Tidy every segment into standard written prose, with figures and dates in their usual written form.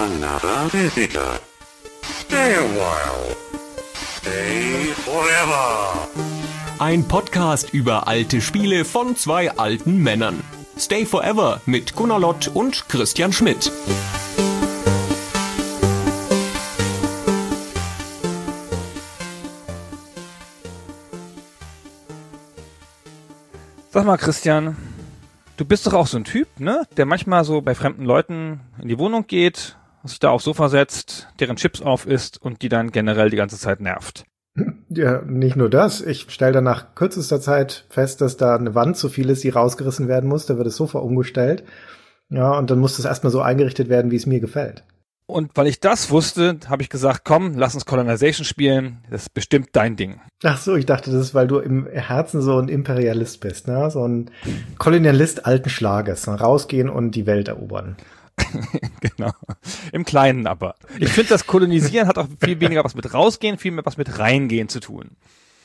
Another visitor. Stay a while. Stay forever. Ein Podcast über alte Spiele von zwei alten Männern. Stay Forever mit Gunnar Lott und Christian Schmidt. Sag mal, Christian, du bist doch auch so ein Typ, ne? Der manchmal so bei fremden Leuten in die Wohnung geht, sich da aufs Sofa setzt, deren Chips auf isst und die dann generell die ganze Zeit nervt. Ja, nicht nur das. Ich stelle dann nach kürzester Zeit fest, dass da eine Wand zu viel ist, die rausgerissen werden muss. Da wird das Sofa umgestellt. Ja, und dann muss das erstmal so eingerichtet werden, wie es mir gefällt. Und weil ich das wusste, habe ich gesagt, komm, lass uns Colonization spielen. Das ist bestimmt dein Ding. Ach so, ich dachte, das ist, weil du im Herzen so ein Imperialist bist, ne? So ein Kolonialist alten Schlages. Ne? Rausgehen und die Welt erobern. Genau. Im Kleinen aber. Ich finde, das Kolonisieren hat auch viel weniger was mit rausgehen, viel mehr was mit reingehen zu tun.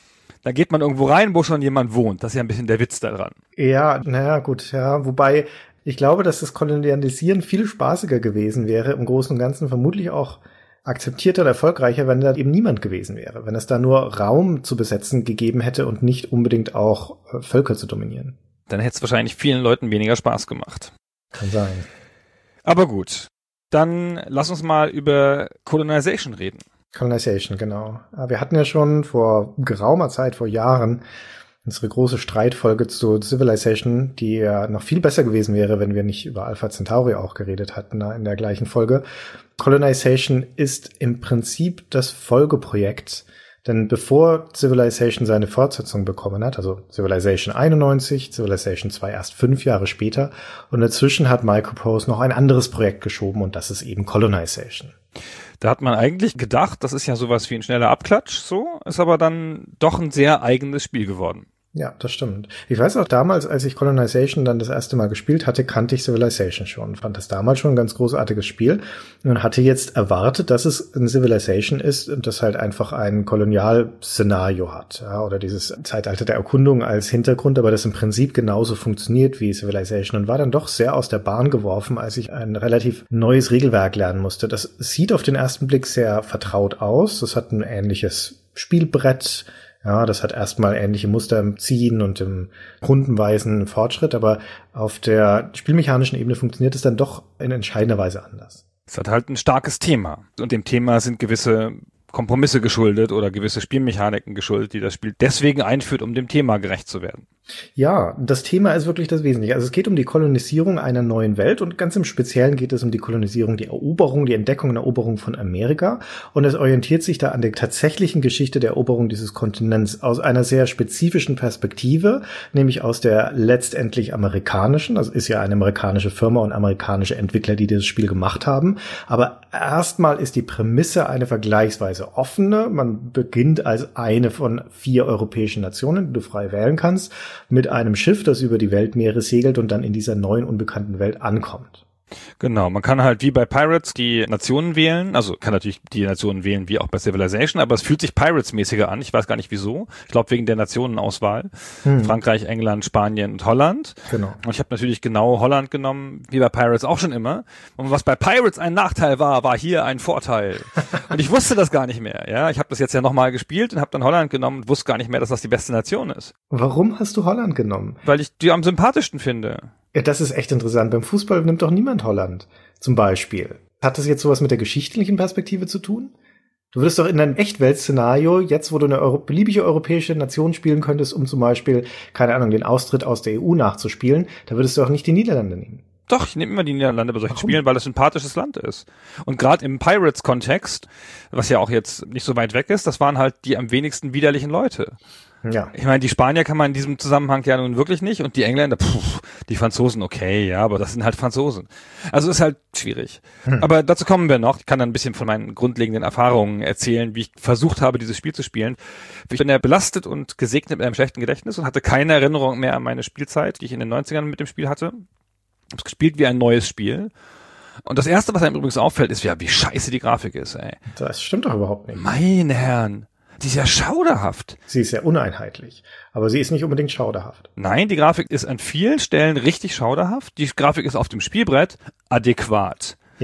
Da geht man irgendwo rein, wo schon jemand wohnt. Das ist ja ein bisschen der Witz daran. Ja, naja, gut, ja. Wobei, ich glaube, dass das Kolonialisieren viel spaßiger gewesen wäre, im Großen und Ganzen vermutlich auch akzeptierter und erfolgreicher, wenn da eben niemand gewesen wäre. Wenn es da nur Raum zu besetzen gegeben hätte und nicht unbedingt auch Völker zu dominieren. Dann hätte es wahrscheinlich vielen Leuten weniger Spaß gemacht. Kann sein. Aber gut, dann lass uns mal über Colonization reden. Colonization, genau. Wir hatten ja schon vor geraumer Zeit, vor Jahren, unsere große Streitfolge zu Civilization, die ja noch viel besser gewesen wäre, wenn wir nicht über Alpha Centauri auch geredet hatten in der gleichen Folge. Colonization ist im Prinzip das Folgeprojekt, denn bevor Civilization seine Fortsetzung bekommen hat, also Civilization 91, Civilization 2 erst 5 Jahre später, und dazwischen hat Microprose noch ein anderes Projekt geschoben und das ist eben Colonization. Da hat man eigentlich gedacht, das ist ja sowas wie ein schneller Abklatsch, so, ist aber dann doch ein sehr eigenes Spiel geworden. Ja, das stimmt. Ich weiß auch damals, als ich Colonization dann das erste Mal gespielt hatte, kannte ich Civilization schon. Fand das damals schon ein ganz großartiges Spiel und hatte jetzt erwartet, dass es ein Civilization ist und das halt einfach ein Kolonialszenario hat, ja, oder dieses Zeitalter der Erkundung als Hintergrund, aber das im Prinzip genauso funktioniert wie Civilization und war dann doch sehr aus der Bahn geworfen, als ich ein relativ neues Regelwerk lernen musste. Das sieht auf den ersten Blick sehr vertraut aus. Das hat ein ähnliches Spielbrett. Ja, das hat erstmal ähnliche Muster im Ziehen und im rundenweisen Fortschritt, aber auf der spielmechanischen Ebene funktioniert es dann doch in entscheidender Weise anders. Es hat halt ein starkes Thema und dem Thema sind gewisse Kompromisse geschuldet oder gewisse Spielmechaniken geschuldet, die das Spiel deswegen einführt, um dem Thema gerecht zu werden. Ja, das Thema ist wirklich das Wesentliche. Also es geht um die Kolonisierung einer neuen Welt und ganz im Speziellen geht es um die Kolonisierung, die Eroberung, die Entdeckung und Eroberung von Amerika. Und es orientiert sich da an der tatsächlichen Geschichte der Eroberung dieses Kontinents aus einer sehr spezifischen Perspektive, nämlich aus der letztendlich amerikanischen. Also ist ja eine amerikanische Firma und amerikanische Entwickler, die dieses Spiel gemacht haben. Aber erstmal ist die Prämisse eine vergleichsweise offene. Man beginnt als eine von 4 europäischen Nationen, die du frei wählen kannst, mit einem Schiff, das über die Weltmeere segelt und dann in dieser neuen, unbekannten Welt ankommt. Genau, man kann halt wie bei Pirates die Nationen wählen, also kann natürlich die Nationen wählen wie auch bei Civilization, aber es fühlt sich Pirates-mäßiger an, ich weiß gar nicht wieso, ich glaube wegen der Nationenauswahl, Frankreich, England, Spanien und Holland. Genau. Und ich habe natürlich genau Holland genommen, wie bei Pirates auch schon immer. Und was bei Pirates ein Nachteil war, war hier ein Vorteil. Und ich wusste das gar nicht mehr, ja, ich habe das jetzt ja nochmal gespielt und habe dann Holland genommen und wusste gar nicht mehr, dass das die beste Nation ist. Warum hast du Holland genommen? Weil ich die am sympathischsten finde. Ja, das ist echt interessant. Beim Fußball nimmt doch niemand Holland, zum Beispiel. Hat das jetzt sowas mit der geschichtlichen Perspektive zu tun? Du würdest doch in einem Echtwelt-Szenario, jetzt wo du eine beliebige europäische Nation spielen könntest, um zum Beispiel, keine Ahnung, den Austritt aus der EU nachzuspielen, da würdest du auch nicht die Niederlande nehmen. Doch, ich nehme immer die Niederlande bei solchen Spielen, weil das ein sympathisches Land ist. Und gerade im Pirates-Kontext, was ja auch jetzt nicht so weit weg ist, das waren halt die am wenigsten widerlichen Leute. Ja. Ich meine, die Spanier kann man in diesem Zusammenhang ja nun wirklich nicht und die Engländer, die Franzosen, okay, ja, aber das sind halt Franzosen. Also ist halt schwierig. Aber dazu kommen wir noch. Ich kann dann ein bisschen von meinen grundlegenden Erfahrungen erzählen, wie ich versucht habe, dieses Spiel zu spielen. Ich bin ja belastet und gesegnet mit einem schlechten Gedächtnis und hatte keine Erinnerung mehr an meine Spielzeit, die ich in den 90ern mit dem Spiel hatte. Ich habe es gespielt wie ein neues Spiel. Und das Erste, was einem übrigens auffällt, ist, ja, wie scheiße die Grafik ist, ey. Das stimmt doch überhaupt nicht. Meine Herren. Die ist ja schauderhaft. Sie ist ja uneinheitlich, aber sie ist nicht unbedingt schauderhaft. Nein, die Grafik ist an vielen Stellen richtig schauderhaft. Die Grafik ist auf dem Spielbrett adäquat. Ja.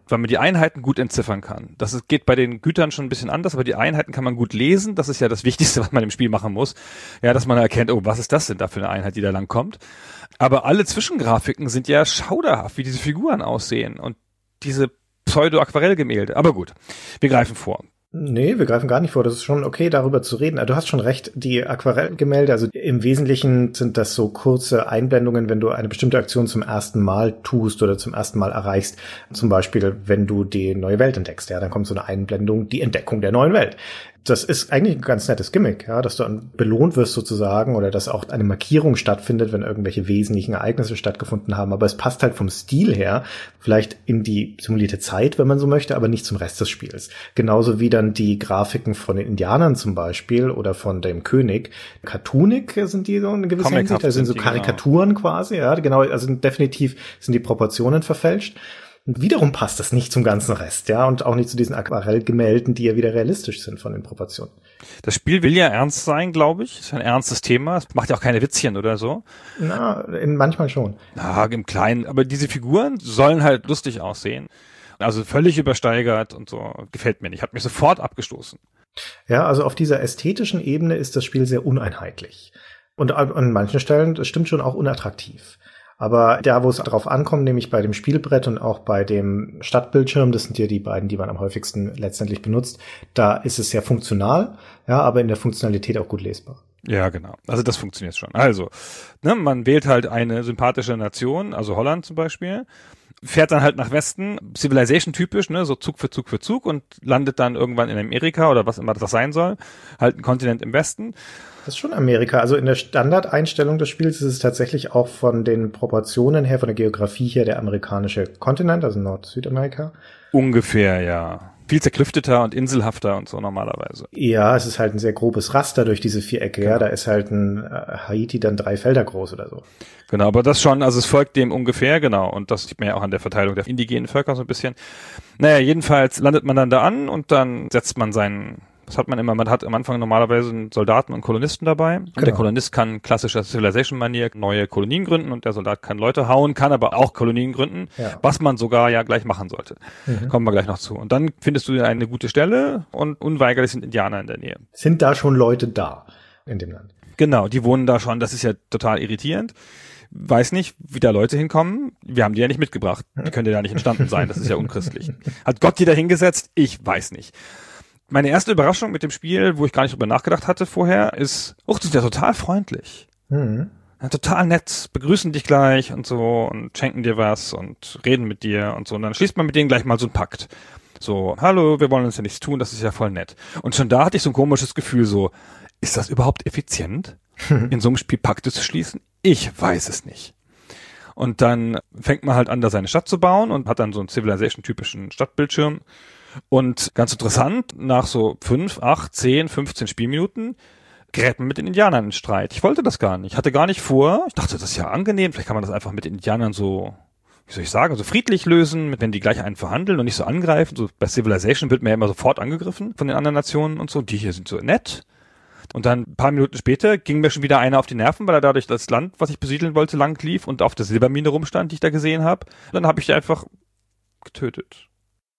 weil man die Einheiten gut entziffern kann. Geht bei den Gütern schon ein bisschen anders, aber die Einheiten kann man gut lesen. Das ist ja das Wichtigste, was man im Spiel machen muss. Ja, dass man erkennt, oh, was ist das denn da für eine Einheit, die da lang kommt? Aber alle Zwischengrafiken sind ja schauderhaft, wie diese Figuren aussehen und diese Pseudo-Aquarellgemälde. Aber gut, wir greifen vor. Nee, wir greifen gar nicht vor. Das ist schon okay, darüber zu reden. Du hast schon recht, die Aquarellgemälde, also im Wesentlichen sind das so kurze Einblendungen, wenn du eine bestimmte Aktion zum ersten Mal tust oder zum ersten Mal erreichst. Zum Beispiel, wenn du die neue Welt entdeckst, ja, dann kommt so eine Einblendung, die Entdeckung der neuen Welt. Das ist eigentlich ein ganz nettes Gimmick, ja, dass du belohnt wirst sozusagen oder dass auch eine Markierung stattfindet, wenn irgendwelche wesentlichen Ereignisse stattgefunden haben. Aber es passt halt vom Stil her vielleicht in die simulierte Zeit, wenn man so möchte, aber nicht zum Rest des Spiels. Genauso wie dann die Grafiken von den Indianern zum Beispiel oder von dem König. Cartoonig sind die so in gewisser Hinsicht, da sind so Karikaturen quasi, ja, genau, also definitiv sind die Proportionen verfälscht. Und wiederum passt das nicht zum ganzen Rest, ja, und auch nicht zu diesen Aquarellgemälden, die ja wieder realistisch sind von den Proportionen. Das Spiel will ja ernst sein, glaube ich. Ist ein ernstes Thema. Es macht ja auch keine Witzchen oder so. Na, manchmal schon. Na, im Kleinen. Aber diese Figuren sollen halt lustig aussehen. Also völlig übersteigert und so. Gefällt mir nicht. Hat mich sofort abgestoßen. Ja, also auf dieser ästhetischen Ebene ist das Spiel sehr uneinheitlich. Und an manchen Stellen, das stimmt schon, auch unattraktiv. Aber da, wo es drauf ankommt, nämlich bei dem Spielbrett und auch bei dem Stadtbildschirm, das sind ja die beiden, die man am häufigsten letztendlich benutzt, da ist es sehr funktional, ja, aber in der Funktionalität auch gut lesbar. Ja, genau. Also das funktioniert schon. Also, man wählt halt eine sympathische Nation, also Holland zum Beispiel, fährt dann halt nach Westen, Civilization-typisch, so Zug für Zug für Zug und landet dann irgendwann in Amerika oder was immer das sein soll, halt ein Kontinent im Westen. Das ist schon Amerika. Also in der Standardeinstellung des Spiels ist es tatsächlich auch von den Proportionen her, von der Geografie her der amerikanische Kontinent, also Nord-Südamerika. Ungefähr, ja. Viel zerklüfteter und inselhafter und so normalerweise. Ja, es ist halt ein sehr grobes Raster durch diese Vierecke. Genau. Ja, da ist halt ein Haiti dann 3 Felder groß oder so. Genau, aber das schon, also es folgt dem ungefähr, genau. Und das sieht man ja auch an der Verteilung der indigenen Völker so ein bisschen. Naja, jedenfalls landet man dann da an und dann setzt man das hat man immer, man hat am Anfang normalerweise einen Soldaten und Kolonisten dabei. Und der Kolonist kann klassischer Civilization-Manier neue Kolonien gründen und der Soldat kann Leute hauen, kann aber auch Kolonien gründen, was man sogar ja gleich machen sollte. Kommen wir gleich noch zu. Und dann findest du eine gute Stelle und unweigerlich sind Indianer in der Nähe. Sind da schon Leute da in dem Land? Genau, die wohnen da schon, das ist ja total irritierend. Weiß nicht, wie da Leute hinkommen. Wir haben die ja nicht mitgebracht. Die können ja da nicht entstanden sein, das ist ja unchristlich. Hat Gott die da hingesetzt? Ich weiß nicht. Meine erste Überraschung mit dem Spiel, wo ich gar nicht drüber nachgedacht hatte vorher, ist, die sind ja total freundlich. Ja, total nett, begrüßen dich gleich und so und schenken dir was und reden mit dir und so. Und dann schließt man mit denen gleich mal so einen Pakt. So, hallo, wir wollen uns ja nichts tun, das ist ja voll nett. Und schon da hatte ich so ein komisches Gefühl so, ist das überhaupt effizient, in so einem Spiel Pakte zu schließen? Ich weiß es nicht. Und dann fängt man halt an, da seine Stadt zu bauen und hat dann so einen Civilization-typischen Stadtbildschirm. Und ganz interessant, nach so 5, 8, 10, 15 Spielminuten gerät man mit den Indianern in Streit. Ich wollte das gar nicht. Ich hatte gar nicht vor. Ich dachte, das ist ja angenehm. Vielleicht kann man das einfach mit den Indianern so, wie soll ich sagen, so friedlich lösen, wenn die gleich einen verhandeln und nicht so angreifen. So bei Civilization wird man ja immer sofort angegriffen von den anderen Nationen und so. Die hier sind so nett. Und dann ein paar Minuten später ging mir schon wieder einer auf die Nerven, weil er dadurch das Land, was ich besiedeln wollte, lang lief und auf der Silbermine rumstand, die ich da gesehen habe. Dann habe ich die einfach getötet.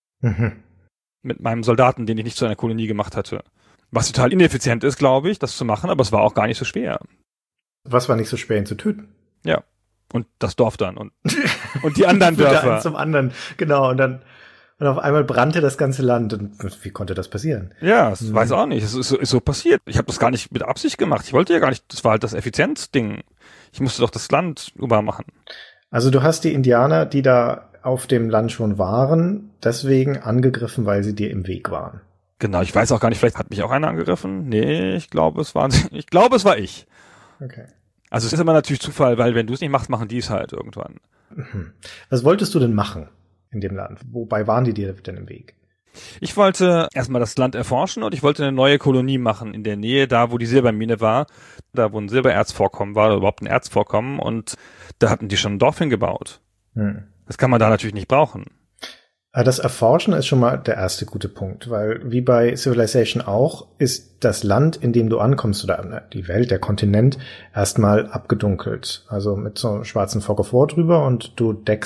Mit meinem Soldaten, den ich nicht zu einer Kolonie gemacht hatte. Was total ineffizient ist, glaube ich, das zu machen, aber es war auch gar nicht so schwer. Was war nicht so schwer, ihn zu töten? Ja. Und das Dorf dann und die anderen Dörfer. Eins zum anderen, genau. Und auf einmal brannte das ganze Land. Und wie konnte das passieren? Ja, das weiß auch nicht. Es ist so passiert. Ich habe das gar nicht mit Absicht gemacht. Ich wollte ja gar nicht, das war halt das Effizienzding. Ich musste doch das Land übermachen. Also du hast die Indianer, die da auf dem Land schon waren, deswegen angegriffen, weil sie dir im Weg waren. Genau, ich weiß auch gar nicht, vielleicht hat mich auch einer angegriffen. Nee, ich glaube, es war ich. Okay. Also es ist immer natürlich Zufall, weil wenn du es nicht machst, machen die es halt irgendwann. Was wolltest du denn machen in dem Land? Wobei waren die dir denn im Weg? Ich wollte erstmal das Land erforschen und ich wollte eine neue Kolonie machen in der Nähe, da wo die Silbermine war, da wo ein Silbererzvorkommen war, oder überhaupt ein Erzvorkommen, und da hatten die schon ein Dorf hingebaut. Das kann man da natürlich nicht brauchen. Das Erforschen ist schon mal der erste gute Punkt, weil wie bei Civilization auch, ist das Land, in dem du ankommst, oder die Welt, der Kontinent, erstmal abgedunkelt. Also mit so einem schwarzen Fog of War drüber, und du deckst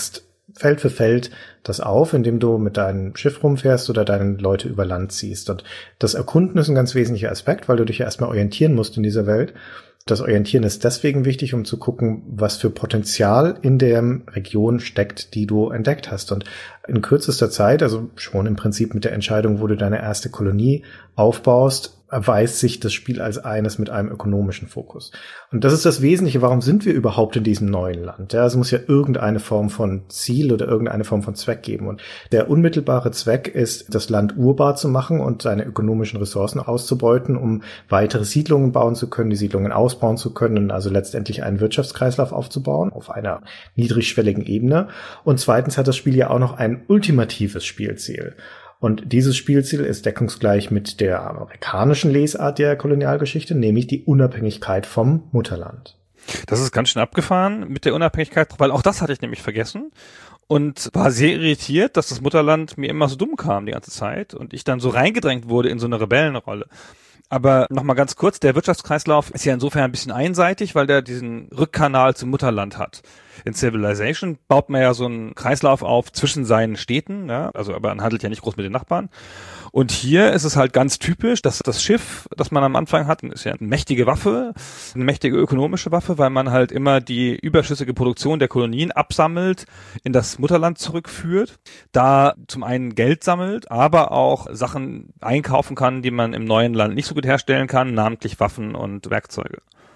Feld für Feld das auf, indem du mit deinem Schiff rumfährst oder deine Leute über Land ziehst. Und das Erkunden ist ein ganz wesentlicher Aspekt, weil du dich ja erstmal orientieren musst in dieser Welt. Das Orientieren ist deswegen wichtig, um zu gucken, was für Potenzial in der Region steckt, die du entdeckt hast. Und in kürzester Zeit, also schon im Prinzip mit der Entscheidung, wo du deine erste Kolonie aufbaust, erweist sich das Spiel als eines mit einem ökonomischen Fokus. Und das ist das Wesentliche, warum sind wir überhaupt in diesem neuen Land? Ja, es muss ja irgendeine Form von Ziel oder irgendeine Form von Zweck geben. Und der unmittelbare Zweck ist, das Land urbar zu machen und seine ökonomischen Ressourcen auszubeuten, um weitere Siedlungen bauen zu können, die Siedlungen ausbauen zu können, also letztendlich einen Wirtschaftskreislauf aufzubauen auf einer niedrigschwelligen Ebene. Und zweitens hat das Spiel ja auch noch ein ultimatives Spielziel. Und dieses Spielziel ist deckungsgleich mit der amerikanischen Lesart der Kolonialgeschichte, nämlich die Unabhängigkeit vom Mutterland. Das ist ganz schön abgefahren mit der Unabhängigkeit, weil auch das hatte ich nämlich vergessen und war sehr irritiert, dass das Mutterland mir immer so dumm kam die ganze Zeit und ich dann so reingedrängt wurde in so eine Rebellenrolle. Aber nochmal ganz kurz, der Wirtschaftskreislauf ist ja insofern ein bisschen einseitig, weil der diesen Rückkanal zum Mutterland hat. In Civilization baut man ja so einen Kreislauf auf zwischen seinen Städten, ja, also aber man handelt ja nicht groß mit den Nachbarn. Und hier ist es halt ganz typisch, dass das Schiff, das man am Anfang hat, ist ja eine mächtige Waffe, eine mächtige ökonomische Waffe, weil man halt immer die überschüssige Produktion der Kolonien absammelt, in das Mutterland zurückführt, da zum einen Geld sammelt, aber auch Sachen einkaufen kann, die man im neuen Land nicht so gut herstellen kann, namentlich Waffen und Werkzeuge.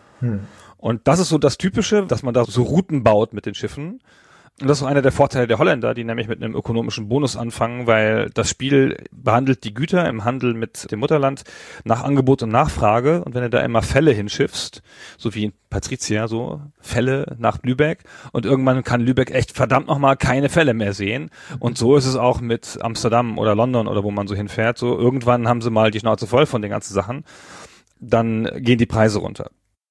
Und das ist so das Typische, dass man da so Routen baut mit den Schiffen. Und das ist auch einer der Vorteile der Holländer, die nämlich mit einem ökonomischen Bonus anfangen, weil das Spiel behandelt die Güter im Handel mit dem Mutterland nach Angebot und Nachfrage. Und wenn du da immer Fälle hinschiffst, so wie in Patricia, so Fälle nach Lübeck, und irgendwann kann Lübeck echt verdammt nochmal keine Fälle mehr sehen. Und so ist es auch mit Amsterdam oder London oder wo man so hinfährt. So irgendwann haben sie mal die Schnauze voll von den ganzen Sachen. Dann gehen die Preise runter.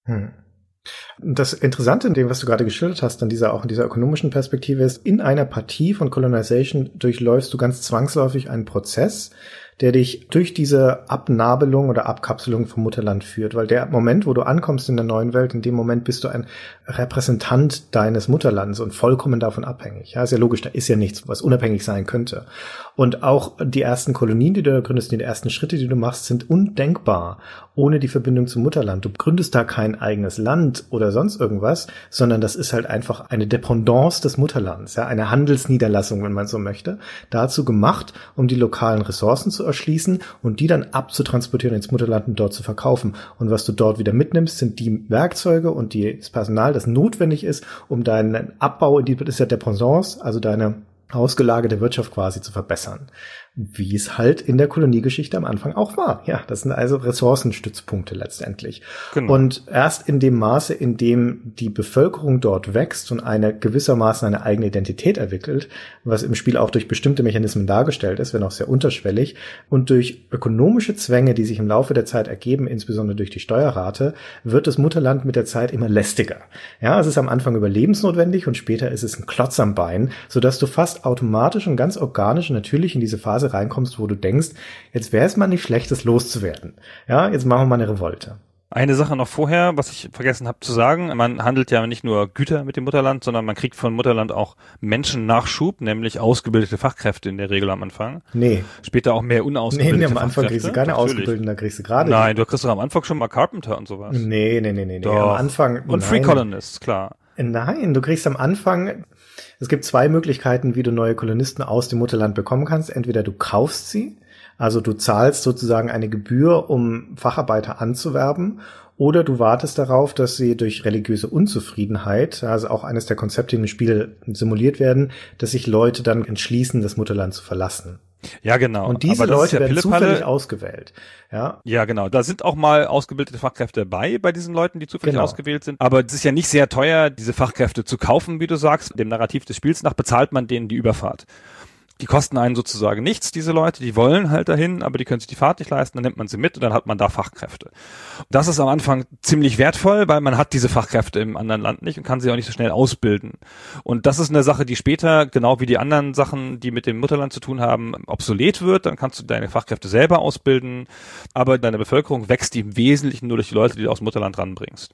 Das Interessante in dem, was du gerade geschildert hast, auch in dieser ökonomischen Perspektive ist, in einer Partie von Colonization durchläufst du ganz zwangsläufig einen Prozess, der dich durch diese Abnabelung oder Abkapselung vom Mutterland führt. Weil der Moment, wo du ankommst in der neuen Welt, in dem Moment bist du ein Repräsentant deines Mutterlands und vollkommen davon abhängig. Ja, ist ja logisch, da ist ja nichts, was unabhängig sein könnte. Und auch die ersten Kolonien, die du da gründest, die ersten Schritte, die du machst, sind undenkbar ohne die Verbindung zum Mutterland. Du gründest da kein eigenes Land oder sonst irgendwas, sondern das ist halt einfach eine Dependance des Mutterlands, ja, eine Handelsniederlassung, wenn man so möchte, dazu gemacht, um die lokalen Ressourcen zu erschließen und die dann abzutransportieren ins Mutterland und dort zu verkaufen. Und was du dort wieder mitnimmst, sind die Werkzeuge und das Personal, das notwendig ist, um deinen Abbau in die Dependance, also deine ausgelagerte Wirtschaft quasi zu verbessern. Wie es halt in der Koloniegeschichte am Anfang auch war. Ja, das sind also Ressourcenstützpunkte letztendlich. Genau. Und erst in dem Maße, in dem die Bevölkerung dort wächst und gewissermaßen eine eigene Identität entwickelt, was im Spiel auch durch bestimmte Mechanismen dargestellt ist, wenn auch sehr unterschwellig, und durch ökonomische Zwänge, die sich im Laufe der Zeit ergeben, insbesondere durch die Steuerrate, wird das Mutterland mit der Zeit immer lästiger. Ja, es ist am Anfang überlebensnotwendig und später ist es ein Klotz am Bein, sodass du fast automatisch und ganz organisch und natürlich in diese Phase reinkommst, wo du denkst, jetzt wäre es mal nicht schlecht, das loszuwerden. Ja, jetzt machen wir mal eine Revolte. Eine Sache noch vorher, was ich vergessen habe zu sagen, man handelt ja nicht nur Güter mit dem Mutterland, sondern man kriegt von Mutterland auch Menschennachschub, nämlich ausgebildete Fachkräfte in der Regel am Anfang. Nee. Später auch mehr unausgebildete Fachkräfte. Nee, am Anfang kriegst du keine Ausgebildeten, da kriegst du gerade... Nein, du kriegst doch am Anfang schon mal Carpenter und sowas. Nee. Doch. Am Anfang... Und Free Colonists, klar. Nein, du kriegst am Anfang... Es gibt zwei Möglichkeiten, wie du neue Kolonisten aus dem Mutterland bekommen kannst. Entweder du kaufst sie, also du zahlst sozusagen eine Gebühr, um Facharbeiter anzuwerben, oder du wartest darauf, dass sie durch religiöse Unzufriedenheit, also auch eines der Konzepte, die im Spiel simuliert werden, dass sich Leute dann entschließen, das Mutterland zu verlassen. Ja, genau. Und diese Leute werden zufällig ausgewählt. Ja, genau. Da sind auch mal ausgebildete Fachkräfte bei diesen Leuten, die zufällig ausgewählt sind. Aber es ist ja nicht sehr teuer, diese Fachkräfte zu kaufen, wie du sagst. Dem Narrativ des Spiels nach bezahlt man denen die Überfahrt. Die kosten einen sozusagen nichts, diese Leute, die wollen halt dahin, aber die können sich die Fahrt nicht leisten, dann nimmt man sie mit und dann hat man da Fachkräfte. Das ist am Anfang ziemlich wertvoll, weil man hat diese Fachkräfte im anderen Land nicht und kann sie auch nicht so schnell ausbilden. Und das ist eine Sache, die später, genau wie die anderen Sachen, die mit dem Mutterland zu tun haben, obsolet wird. Dann kannst du deine Fachkräfte selber ausbilden, aber deine Bevölkerung wächst im Wesentlichen nur durch die Leute, die du aus dem Mutterland ranbringst.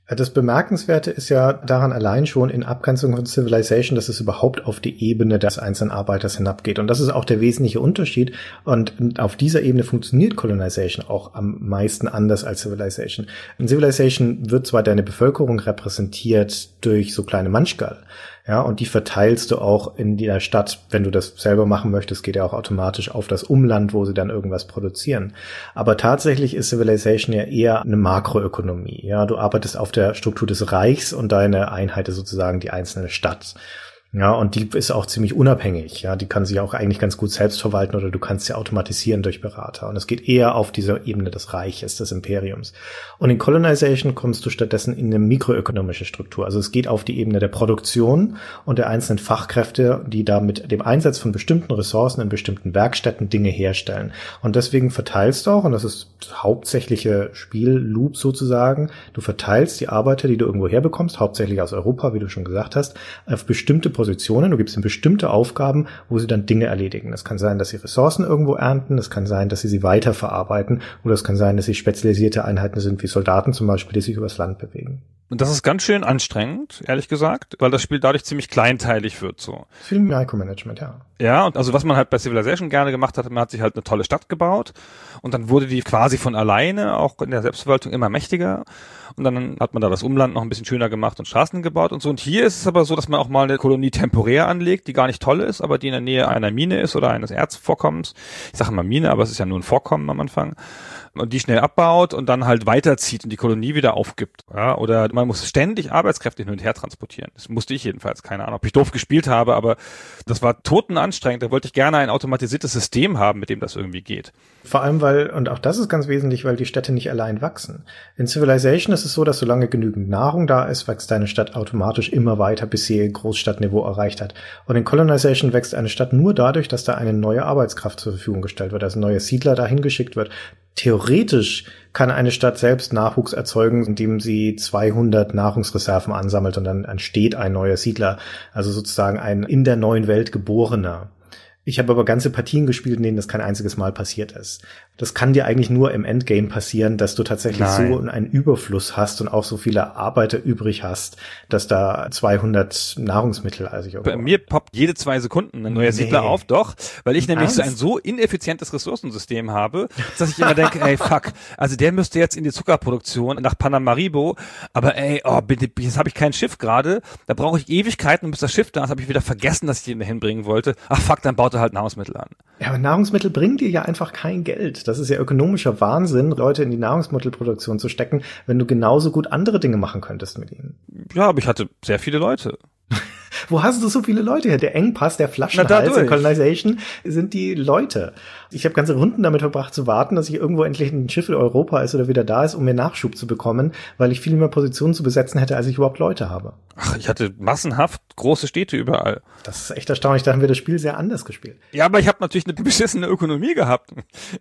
Das Bemerkenswerte ist ja daran allein schon in Abgrenzung von Civilization, dass es überhaupt auf die Ebene des einzelnen Arbeiters hinabgeht. Und das ist auch der wesentliche Unterschied. Und auf dieser Ebene funktioniert Colonization auch am meisten anders als Civilization. In Civilization wird zwar deine Bevölkerung repräsentiert durch so kleine Manchgal, ja, und die verteilst du auch in der Stadt, wenn du das selber machen möchtest, geht ja auch automatisch auf das Umland, wo sie dann irgendwas produzieren. Aber tatsächlich ist Civilization ja eher eine Makroökonomie. Ja, du arbeitest auf der Struktur des Reichs und deine Einheit ist sozusagen die einzelne Stadt. Ja, und die ist auch ziemlich unabhängig. Ja, die kann sich auch eigentlich ganz gut selbst verwalten oder du kannst sie automatisieren durch Berater. Und es geht eher auf dieser Ebene des Reiches, des Imperiums. Und in Colonization kommst du stattdessen in eine mikroökonomische Struktur. Also es geht auf die Ebene der Produktion und der einzelnen Fachkräfte, die da mit dem Einsatz von bestimmten Ressourcen in bestimmten Werkstätten Dinge herstellen. Und deswegen verteilst du auch, und das ist das hauptsächliche Spielloop sozusagen, du verteilst die Arbeiter, die du irgendwo herbekommst, hauptsächlich aus Europa, wie du schon gesagt hast, auf bestimmte Positionen, du gibst ihnen bestimmte Aufgaben, wo sie dann Dinge erledigen. Das kann sein, dass sie Ressourcen irgendwo ernten, es kann sein, dass sie weiterverarbeiten oder es kann sein, dass sie spezialisierte Einheiten sind, wie Soldaten zum Beispiel, die sich übers Land bewegen. Und das ist ganz schön anstrengend, ehrlich gesagt, weil das Spiel dadurch ziemlich kleinteilig wird so. Viel Micromanagement, ja. Ja, und also was man halt bei Civilization gerne gemacht hat, man hat sich halt eine tolle Stadt gebaut und dann wurde die quasi von alleine, auch in der Selbstverwaltung, immer mächtiger. Und dann hat man da das Umland noch ein bisschen schöner gemacht und Straßen gebaut und so. Und hier ist es aber so, dass man auch mal eine Kolonie temporär anlegt, die gar nicht toll ist, aber die in der Nähe einer Mine ist oder eines Erzvorkommens. Ich sage mal Mine, aber es ist ja nur ein Vorkommen am Anfang. Und die schnell abbaut und dann halt weiterzieht und die Kolonie wieder aufgibt. Ja, oder man muss ständig Arbeitskräfte hin und her transportieren. Das musste ich jedenfalls, keine Ahnung, ob ich doof gespielt habe, aber das war totenanstrengend. Da wollte ich gerne ein automatisiertes System haben, mit dem das irgendwie geht. Vor allem, weil, und auch das ist ganz wesentlich, weil die Städte nicht allein wachsen. In Civilization ist es so, dass solange genügend Nahrung da ist, wächst deine Stadt automatisch immer weiter, bis sie ihr Großstadtniveau erreicht hat. Und in Colonization wächst eine Stadt nur dadurch, dass da eine neue Arbeitskraft zur Verfügung gestellt wird, also ein neuer Siedler dahin geschickt wird. Theoretisch kann eine Stadt selbst Nachwuchs erzeugen, indem sie 200 Nahrungsreserven ansammelt und dann entsteht ein neuer Siedler, also sozusagen ein in der neuen Welt Geborener. Ich habe aber ganze Partien gespielt, in denen das kein einziges Mal passiert ist. Das kann dir eigentlich nur im Endgame passieren, dass du tatsächlich so einen Überfluss hast und auch so viele Arbeiter übrig hast, dass da 200 Nahrungsmittel Bei mir poppt jede 2 Sekunden ein neuer Siedler auf, doch, weil ich nämlich so ein so ineffizientes Ressourcensystem habe, dass ich immer denke, ey, fuck, also der müsste jetzt in die Zuckerproduktion nach Paramaribo, aber ey, oh, bitte, jetzt habe ich kein Schiff gerade, da brauche ich Ewigkeiten und bis das Schiff da ist, habe ich wieder vergessen, dass ich den da hinbringen wollte. Ach fuck, dann baut er halt Nahrungsmittel an. Ja, aber Nahrungsmittel bringen dir ja einfach kein Geld. Das ist ja ökonomischer Wahnsinn, Leute in die Nahrungsmittelproduktion zu stecken, wenn du genauso gut andere Dinge machen könntest mit ihnen. Ja, aber ich hatte sehr viele Leute. Wo hast du so viele Leute her? Der Engpass, der Flaschenhals in Colonization sind die Leute. Ich habe ganze Runden damit verbracht zu warten, dass ich irgendwo endlich ein Schiff in Europa ist oder wieder da ist, um mir Nachschub zu bekommen, weil ich viel mehr Positionen zu besetzen hätte, als ich überhaupt Leute habe. Ach, ich hatte massenhaft große Städte überall. Das ist echt erstaunlich, da haben wir das Spiel sehr anders gespielt. Ja, aber ich habe natürlich eine beschissene Ökonomie gehabt.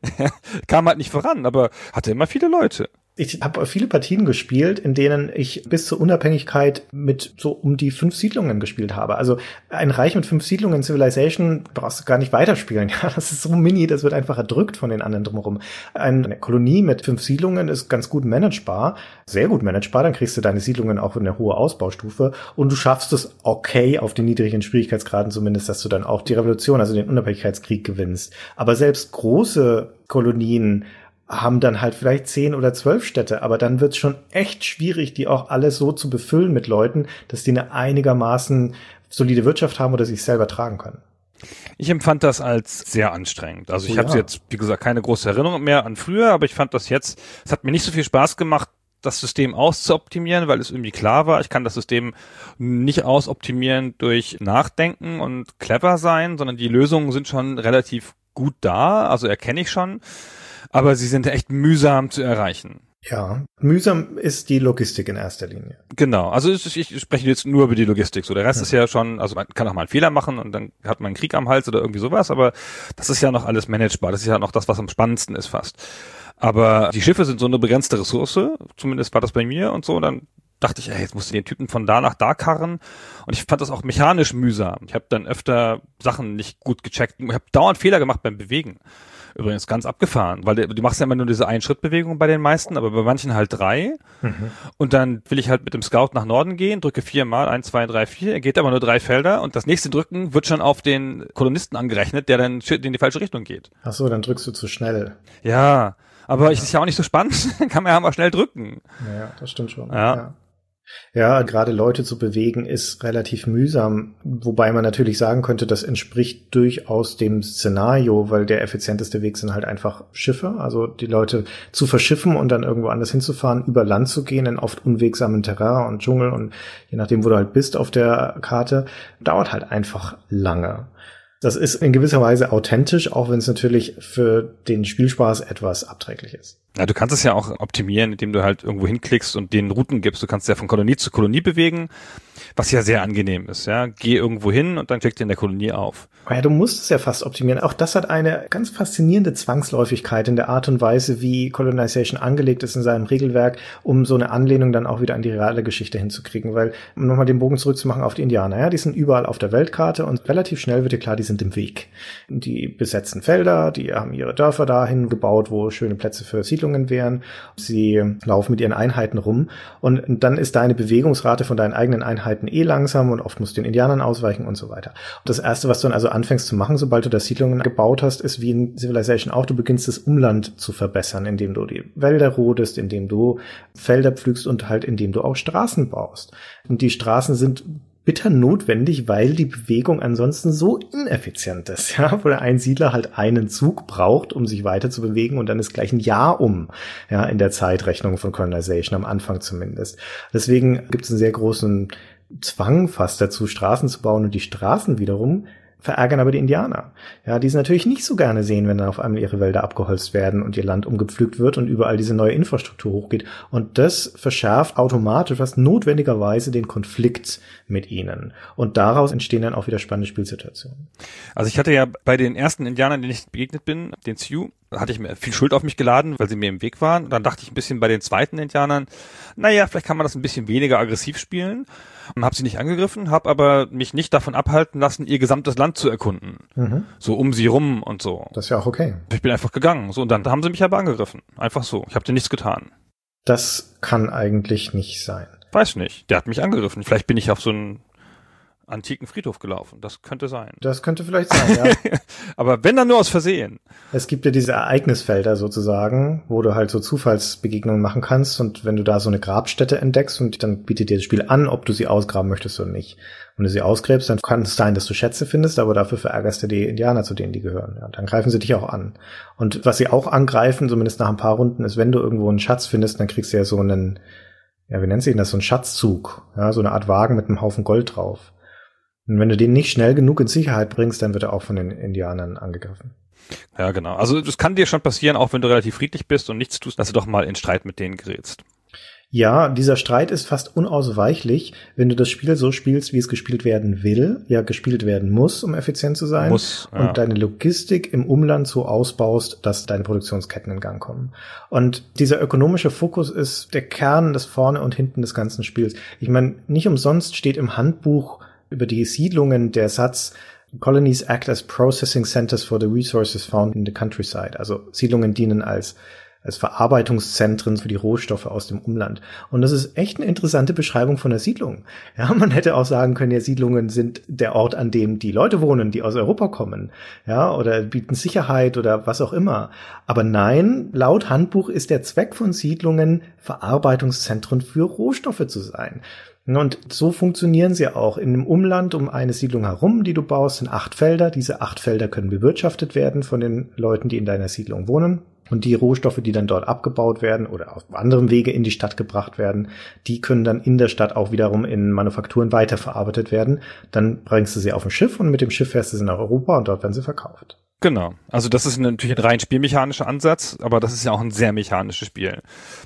Kam halt nicht voran, aber hatte immer viele Leute. Ich habe viele Partien gespielt, in denen ich bis zur Unabhängigkeit mit so um die 5 Siedlungen gespielt habe. Also ein Reich mit 5 Siedlungen in Civilization brauchst du gar nicht weiterspielen. Ja, das ist so mini, das wird einfach erdrückt von den anderen drumherum. Eine Kolonie mit 5 Siedlungen ist ganz gut managebar, sehr gut managebar. Dann kriegst du deine Siedlungen auch in eine hohe Ausbaustufe und du schaffst es okay auf den niedrigen Schwierigkeitsgraden zumindest, dass du dann auch die Revolution, also den Unabhängigkeitskrieg gewinnst. Aber selbst große Kolonien haben dann halt vielleicht 10 oder 12 Städte, aber dann wird's schon echt schwierig, die auch alles so zu befüllen mit Leuten, dass die eine einigermaßen solide Wirtschaft haben oder sich selber tragen können. Ich empfand das als sehr anstrengend. Also ich habe jetzt, wie gesagt, keine große Erinnerung mehr an früher, aber ich fand das jetzt, es hat mir nicht so viel Spaß gemacht, das System auszuoptimieren, weil es irgendwie klar war, ich kann das System nicht ausoptimieren durch Nachdenken und clever sein, sondern die Lösungen sind schon relativ gut da, also erkenne ich schon. Aber sie sind echt mühsam zu erreichen. Ja, mühsam ist die Logistik in erster Linie. Genau, also ich spreche jetzt nur über die Logistik. So, der Rest ist ja schon, also man kann auch mal einen Fehler machen und dann hat man einen Krieg am Hals oder irgendwie sowas, aber das ist ja noch alles managebar. Das ist ja noch das, was am spannendsten ist fast. Aber die Schiffe sind so eine begrenzte Ressource, zumindest war das bei mir und so, und dann dachte ich, ey, jetzt musst du den Typen von da nach da karren. Und ich fand das auch mechanisch mühsam. Ich habe dann öfter Sachen nicht gut gecheckt. Ich habe dauernd Fehler gemacht beim Bewegen. Übrigens ganz abgefahren, weil du machst ja immer nur diese Ein-Schritt-Bewegung bei den meisten, aber bei manchen halt 3. Und dann will ich halt mit dem Scout nach Norden gehen, drücke 4-mal, 1, 2, 3, 4, er geht aber nur 3 Felder und das nächste Drücken wird schon auf den Kolonisten angerechnet, der dann in die falsche Richtung geht. Ach so, dann drückst du zu schnell. Ja, aber ist ja auch nicht so spannend, kann man ja mal schnell drücken. Ja, das stimmt schon. Ja. Ja, gerade Leute zu bewegen ist relativ mühsam, wobei man natürlich sagen könnte, das entspricht durchaus dem Szenario, weil der effizienteste Weg sind halt einfach Schiffe, also die Leute zu verschiffen und dann irgendwo anders hinzufahren, über Land zu gehen in oft unwegsamen Terrain und Dschungel und je nachdem, wo du halt bist auf der Karte, dauert halt einfach lange. Das ist in gewisser Weise authentisch, auch wenn es natürlich für den Spielspaß etwas abträglich ist. Ja, du kannst es ja auch optimieren, indem du halt irgendwo hinklickst und den Routen gibst. Du kannst ja von Kolonie zu Kolonie bewegen, was ja sehr angenehm ist. Ja, geh irgendwo hin und dann klick dir in der Kolonie auf. Ja, du musst es ja fast optimieren. Auch das hat eine ganz faszinierende Zwangsläufigkeit in der Art und Weise, wie Colonization angelegt ist in seinem Regelwerk, um so eine Anlehnung dann auch wieder an die reale Geschichte hinzukriegen. Weil, um nochmal den Bogen zurückzumachen auf die Indianer, ja, die sind überall auf der Weltkarte und relativ schnell wird dir klar, die sind im Weg. Die besetzen Felder, die haben ihre Dörfer dahin gebaut, wo schöne Plätze für Siedlungen wären. Sie laufen mit ihren Einheiten rum und dann ist deine Bewegungsrate von deinen eigenen Einheiten langsam und oft musst du den Indianern ausweichen und so weiter. Und das Erste, was du dann also anfängst zu machen, sobald du da Siedlungen gebaut hast, ist wie in Civilization auch, du beginnst das Umland zu verbessern, indem du die Wälder rodest, indem du Felder pflügst und halt indem du auch Straßen baust. Und die Straßen sind bitter notwendig, weil die Bewegung ansonsten so ineffizient ist, ja, wo der Einsiedler halt einen Zug braucht, um sich weiter zu bewegen und dann ist gleich ein Jahr ja, in der Zeitrechnung von Colonization, am Anfang zumindest. Deswegen gibt es einen sehr großen Zwang fast dazu, Straßen zu bauen und die Straßen wiederum verärgern aber die Indianer. Ja, die es natürlich nicht so gerne sehen, wenn dann auf einmal ihre Wälder abgeholzt werden und ihr Land umgepflügt wird und überall diese neue Infrastruktur hochgeht. Und das verschärft automatisch, fast notwendigerweise, den Konflikt mit ihnen. Und daraus entstehen dann auch wieder spannende Spielsituationen. Also ich hatte ja bei den ersten Indianern, denen ich begegnet bin, den Sioux, hatte ich mir viel Schuld auf mich geladen, weil sie mir im Weg waren. Und dann dachte ich ein bisschen bei den zweiten Indianern, naja, vielleicht kann man das ein bisschen weniger aggressiv spielen. Und habe sie nicht angegriffen, habe aber mich nicht davon abhalten lassen, ihr gesamtes Land zu erkunden. So um sie rum und so. Das ist ja auch okay. Ich bin einfach gegangen. So, und dann haben sie mich aber angegriffen. Einfach so. Ich habe dir nichts getan. Das kann eigentlich nicht sein. Weiß nicht. Der hat mich angegriffen. Vielleicht bin ich auf so einen antiken Friedhof gelaufen. Das könnte sein. Das könnte vielleicht sein, ja. Aber wenn, dann nur aus Versehen. Es gibt ja diese Ereignisfelder sozusagen, wo du halt so Zufallsbegegnungen machen kannst und wenn du da so eine Grabstätte entdeckst und dann bietet dir das Spiel an, ob du sie ausgraben möchtest oder nicht. Wenn du sie ausgräbst, dann kann es sein, dass du Schätze findest, aber dafür verärgerst du die Indianer, zu denen die gehören. Ja, dann greifen sie dich auch an. Und was sie auch angreifen, zumindest nach ein paar Runden, ist, wenn du irgendwo einen Schatz findest, dann kriegst du ja so einen, ja, wie nennt sich das, so einen Schatzzug, ja, so eine Art Wagen mit einem Haufen Gold drauf. Und wenn du den nicht schnell genug in Sicherheit bringst, dann wird er auch von den Indianern angegriffen. Ja, genau. Also das kann dir schon passieren, auch wenn du relativ friedlich bist und nichts tust, dass du doch mal in Streit mit denen gerätst. Ja, dieser Streit ist fast unausweichlich, wenn du das Spiel so spielst, wie es gespielt werden will, ja gespielt werden muss, um effizient zu sein. Muss, ja. Und deine Logistik im Umland so ausbaust, dass deine Produktionsketten in Gang kommen. Und dieser ökonomische Fokus ist der Kern des Vorne und Hinten des ganzen Spiels. Ich meine, nicht umsonst steht im Handbuch über die Siedlungen der Satz Colonies act as processing centers for the resources found in the countryside. Also Siedlungen dienen als Verarbeitungszentren für die Rohstoffe aus dem Umland. Und das ist echt eine interessante Beschreibung von der Siedlung. Ja, man hätte auch sagen können, ja, Siedlungen sind der Ort, an dem die Leute wohnen, die aus Europa kommen. Ja, oder bieten Sicherheit oder was auch immer. Aber nein, laut Handbuch ist der Zweck von Siedlungen, Verarbeitungszentren für Rohstoffe zu sein. Und so funktionieren sie auch. In dem Umland um eine Siedlung herum, die du baust, sind 8 Felder. Diese 8 Felder können bewirtschaftet werden von den Leuten, die in deiner Siedlung wohnen. Und die Rohstoffe, die dann dort abgebaut werden oder auf anderem Wege in die Stadt gebracht werden, die können dann in der Stadt auch wiederum in Manufakturen weiterverarbeitet werden. Dann bringst du sie auf ein Schiff und mit dem Schiff fährst du sie nach Europa und dort werden sie verkauft. Genau. Also das ist natürlich ein rein spielmechanischer Ansatz, aber das ist ja auch ein sehr mechanisches Spiel.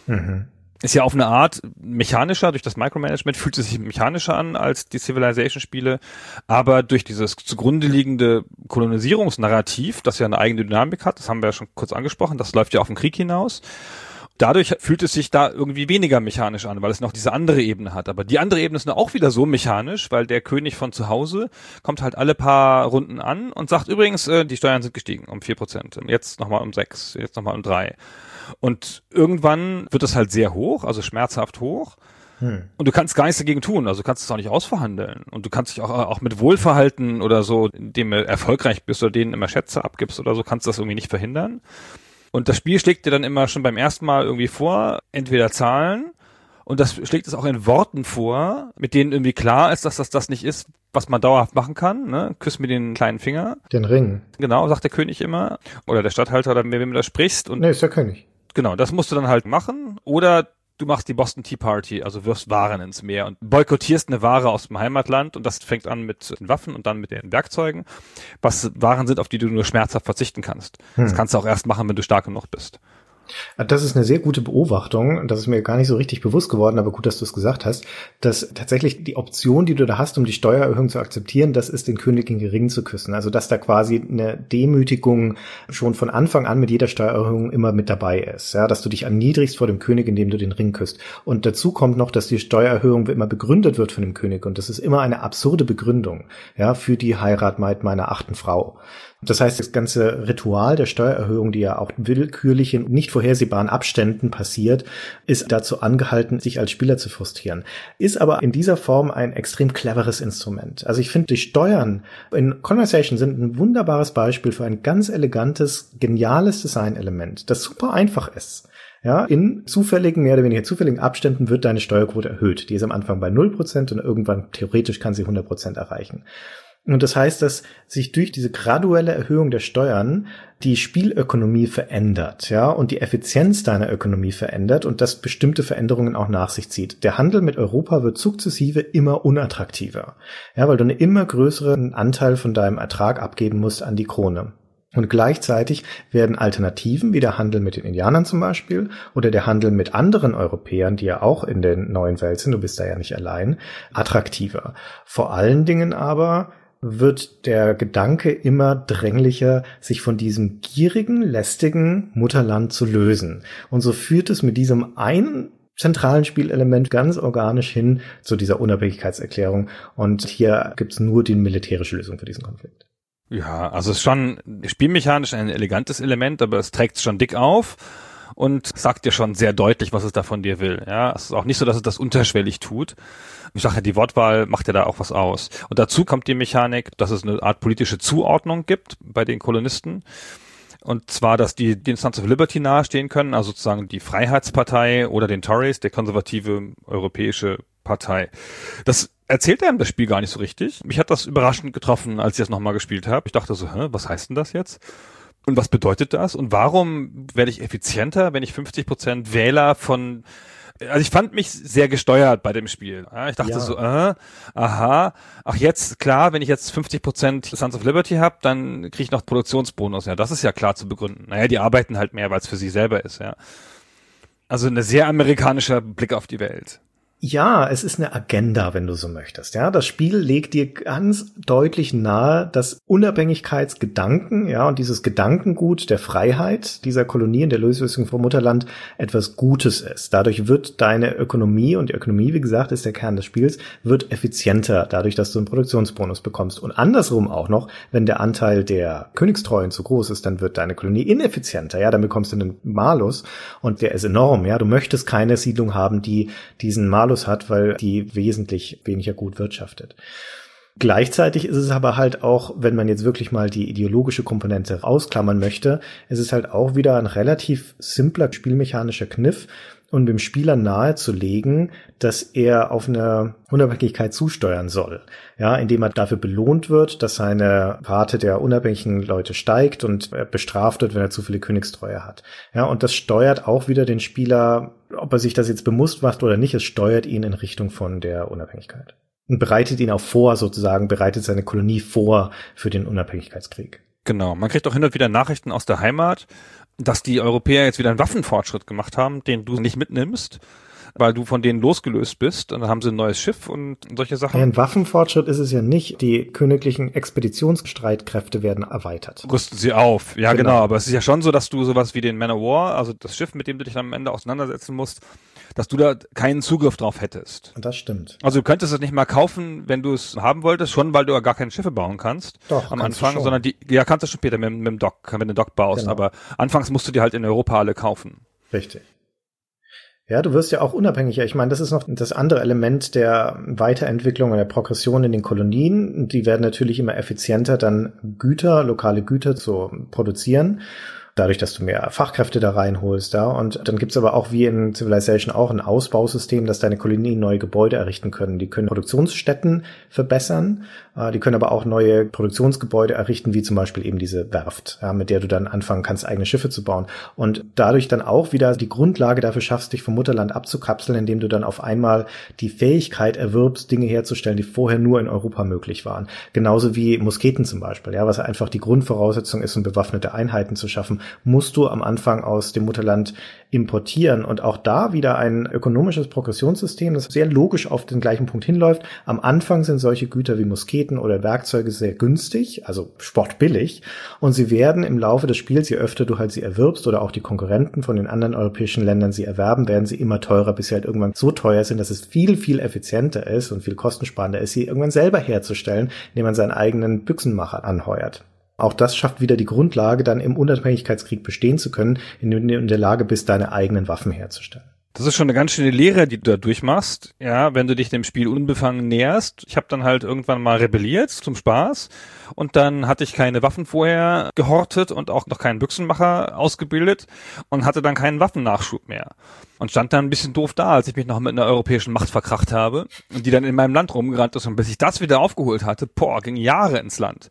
Ist ja auf eine Art mechanischer, durch das Micromanagement fühlt es sich mechanischer an als die Civilization-Spiele, aber durch dieses zugrunde liegende Kolonisierungsnarrativ, das ja eine eigene Dynamik hat, das haben wir ja schon kurz angesprochen, das läuft ja auf den Krieg hinaus, dadurch fühlt es sich da irgendwie weniger mechanisch an, weil es noch diese andere Ebene hat. Aber die andere Ebene ist auch wieder so mechanisch, weil der König von zu Hause kommt halt alle paar Runden an und sagt übrigens, die Steuern sind gestiegen um 4%, jetzt nochmal um 6, jetzt nochmal um 3. Und irgendwann wird es halt sehr hoch, also schmerzhaft hoch. Und du kannst gar nichts dagegen tun, also du kannst es auch nicht ausverhandeln. Und du kannst dich auch mit Wohlverhalten oder so, indem du erfolgreich bist oder denen immer Schätze abgibst oder so, kannst du das irgendwie nicht verhindern. Und das Spiel schlägt dir dann immer schon beim ersten Mal irgendwie vor, entweder Zahlen, und das schlägt es auch in Worten vor, mit denen irgendwie klar ist, dass das nicht ist, was man dauerhaft machen kann, ne? Küss mir den kleinen Finger. Den Ring. Genau, sagt der König immer. Oder der Statthalter, oder mit wem du da sprichst. Und nee, ist der König. Genau, das musst du dann halt machen. Oder du machst die Boston Tea Party, also wirfst Waren ins Meer und boykottierst eine Ware aus dem Heimatland, und das fängt an mit den Waffen und dann mit den Werkzeugen, was Waren sind, auf die du nur schmerzhaft verzichten kannst. Das kannst du auch erst machen, wenn du stark genug bist. Das ist eine sehr gute Beobachtung. Das ist mir gar nicht so richtig bewusst geworden, aber gut, dass du es gesagt hast, dass tatsächlich die Option, die du da hast, um die Steuererhöhung zu akzeptieren, das ist, den König in den Ring zu küssen. Also, dass da quasi eine Demütigung schon von Anfang an mit jeder Steuererhöhung immer mit dabei ist. Ja, dass du dich erniedrigst vor dem König, indem du den Ring küsst. Und dazu kommt noch, dass die Steuererhöhung immer begründet wird von dem König. Und das ist immer eine absurde Begründung, ja, für die Heirat meiner 8. Frau. Das heißt, das ganze Ritual der Steuererhöhung, die ja auch willkürlich in nicht vorhersehbaren Abständen passiert, ist dazu angehalten, sich als Spieler zu frustrieren. Ist aber in dieser Form ein extrem cleveres Instrument. Also ich finde, die Steuern in Conversation sind ein wunderbares Beispiel für ein ganz elegantes, geniales Designelement, das super einfach ist. Ja, in zufälligen, mehr oder weniger zufälligen Abständen wird deine Steuerquote erhöht. Die ist am Anfang bei 0% und irgendwann theoretisch kann sie 100% erreichen. Und das heißt, dass sich durch diese graduelle Erhöhung der Steuern die Spielökonomie verändert, ja, und die Effizienz deiner Ökonomie verändert und das bestimmte Veränderungen auch nach sich zieht. Der Handel mit Europa wird sukzessive immer unattraktiver, ja, weil du einen immer größeren Anteil von deinem Ertrag abgeben musst an die Krone. Und gleichzeitig werden Alternativen, wie der Handel mit den Indianern zum Beispiel oder der Handel mit anderen Europäern, die ja auch in der neuen Welt sind, du bist da ja nicht allein, attraktiver. Vor allen Dingen aber wird der Gedanke immer dränglicher, sich von diesem gierigen, lästigen Mutterland zu lösen. Und so führt es mit diesem einen zentralen Spielelement ganz organisch hin zu dieser Unabhängigkeitserklärung. Und hier gibt's nur die militärische Lösung für diesen Konflikt. Ja, also es ist schon spielmechanisch ein elegantes Element, aber es trägt es schon dick auf und sagt dir schon sehr deutlich, was es da von dir will. Ja, es ist auch nicht so, dass es das unterschwellig tut. Ich sage ja, die Wortwahl macht ja da auch was aus. Und dazu kommt die Mechanik, dass es eine Art politische Zuordnung gibt bei den Kolonisten. Und zwar, dass die den Sons of Liberty nahestehen können, also sozusagen die Freiheitspartei oder den Tories, der konservative europäische Partei. Das erzählt einem das Spiel gar nicht so richtig. Mich hat das überraschend getroffen, als ich das nochmal gespielt habe. Ich dachte so, was heißt denn das jetzt? Und was bedeutet das? Und warum werde ich effizienter, wenn ich 50% Wähler von... Also ich fand mich sehr gesteuert bei dem Spiel. Ja, ich dachte so, ach jetzt, klar, wenn ich jetzt 50% Sons of Liberty habe, dann kriege ich noch Produktionsbonus. Ja, das ist ja klar zu begründen. Naja, die arbeiten halt mehr, weil es für sie selber ist, ja. Also ein sehr amerikanischer Blick auf die Welt. Ja, es ist eine Agenda, wenn du so möchtest. Ja, das Spiel legt dir ganz deutlich nahe, dass Unabhängigkeitsgedanken, ja, und dieses Gedankengut der Freiheit dieser Kolonie in der Lösung vom Mutterland etwas Gutes ist. Dadurch wird deine Ökonomie, und die Ökonomie, wie gesagt, ist der Kern des Spiels, wird effizienter, dadurch, dass du einen Produktionsbonus bekommst. Und andersrum auch noch, wenn der Anteil der Königstreuen zu groß ist, dann wird deine Kolonie ineffizienter. Ja, dann bekommst du einen Malus und der ist enorm. Ja, du möchtest keine Siedlung haben, die diesen Malus hat, weil die wesentlich weniger gut wirtschaftet. Gleichzeitig ist es aber halt auch, wenn man jetzt wirklich mal die ideologische Komponente ausklammern möchte, ist es halt auch wieder ein relativ simpler spielmechanischer Kniff, um dem Spieler nahezulegen, dass er auf eine Unabhängigkeit zusteuern soll. Ja, indem er dafür belohnt wird, dass seine Rate der unabhängigen Leute steigt und er bestraft wird, wenn er zu viele Königstreue hat. Ja, und das steuert auch wieder den Spieler, ob er sich das jetzt bewusst macht oder nicht, es steuert ihn in Richtung von der Unabhängigkeit. Und bereitet ihn auch vor, sozusagen, bereitet seine Kolonie vor für den Unabhängigkeitskrieg. Genau, man kriegt auch hin und wieder Nachrichten aus der Heimat, dass die Europäer jetzt wieder einen Waffenfortschritt gemacht haben, den du nicht mitnimmst. weil du von denen losgelöst bist und dann haben sie ein neues Schiff und solche Sachen. Ein Waffenfortschritt ist es ja nicht. Die königlichen Expeditionsstreitkräfte werden erweitert. Rüsten sie auf, ja genau, aber es ist ja schon so, dass du sowas wie den Man of War, also das Schiff, mit dem du dich dann am Ende auseinandersetzen musst, dass du da keinen Zugriff drauf hättest. Das stimmt. Also du könntest es nicht mal kaufen, wenn du es haben wolltest, schon weil du ja gar keine Schiffe bauen kannst. Doch, am Anfang, sondern kannst du schon später mit dem Dock, wenn du einen Dock baust, genau. Aber anfangs musst du die halt in Europa alle kaufen. Richtig. Ja, du wirst ja auch unabhängiger. Ich meine, das ist noch das andere Element der Weiterentwicklung und der Progression in den Kolonien. Die werden natürlich immer effizienter, dann lokale Güter zu produzieren. Dadurch, dass du mehr Fachkräfte da reinholst, ja. Und dann gibt's aber auch wie in Civilization auch ein Ausbausystem, dass deine Kolonien neue Gebäude errichten können. Die können Produktionsstätten verbessern, die können aber auch neue Produktionsgebäude errichten, wie zum Beispiel eben diese Werft, ja, mit der du dann anfangen kannst, eigene Schiffe zu bauen. Und dadurch dann auch wieder die Grundlage dafür schaffst, dich vom Mutterland abzukapseln, indem du dann auf einmal die Fähigkeit erwirbst, Dinge herzustellen, die vorher nur in Europa möglich waren. Genauso wie Musketen zum Beispiel, ja, was einfach die Grundvoraussetzung ist, um bewaffnete Einheiten zu schaffen, musst du am Anfang aus dem Mutterland importieren. Und auch da wieder ein ökonomisches Progressionssystem, das sehr logisch auf den gleichen Punkt hinläuft. Am Anfang sind solche Güter wie Musketen oder Werkzeuge sehr günstig, also sportbillig. Und sie werden im Laufe des Spiels, je öfter du halt sie erwirbst oder auch die Konkurrenten von den anderen europäischen Ländern sie erwerben, werden sie immer teurer, bis sie halt irgendwann so teuer sind, dass es viel, viel effizienter ist und viel kostensparender ist, sie irgendwann selber herzustellen, indem man seinen eigenen Büchsenmacher anheuert. Auch das schafft wieder die Grundlage, dann im Unabhängigkeitskrieg bestehen zu können, indem du in der Lage bist, deine eigenen Waffen herzustellen. Das ist schon eine ganz schöne Lehre, die du da durchmachst, ja, wenn du dich dem Spiel unbefangen näherst. Ich habe dann halt irgendwann mal rebelliert zum Spaß und dann hatte ich keine Waffen vorher gehortet und auch noch keinen Büchsenmacher ausgebildet und hatte dann keinen Waffennachschub mehr. Und stand dann ein bisschen doof da, als ich mich noch mit einer europäischen Macht verkracht habe und die dann in meinem Land rumgerannt ist und bis ich das wieder aufgeholt hatte, ging Jahre ins Land.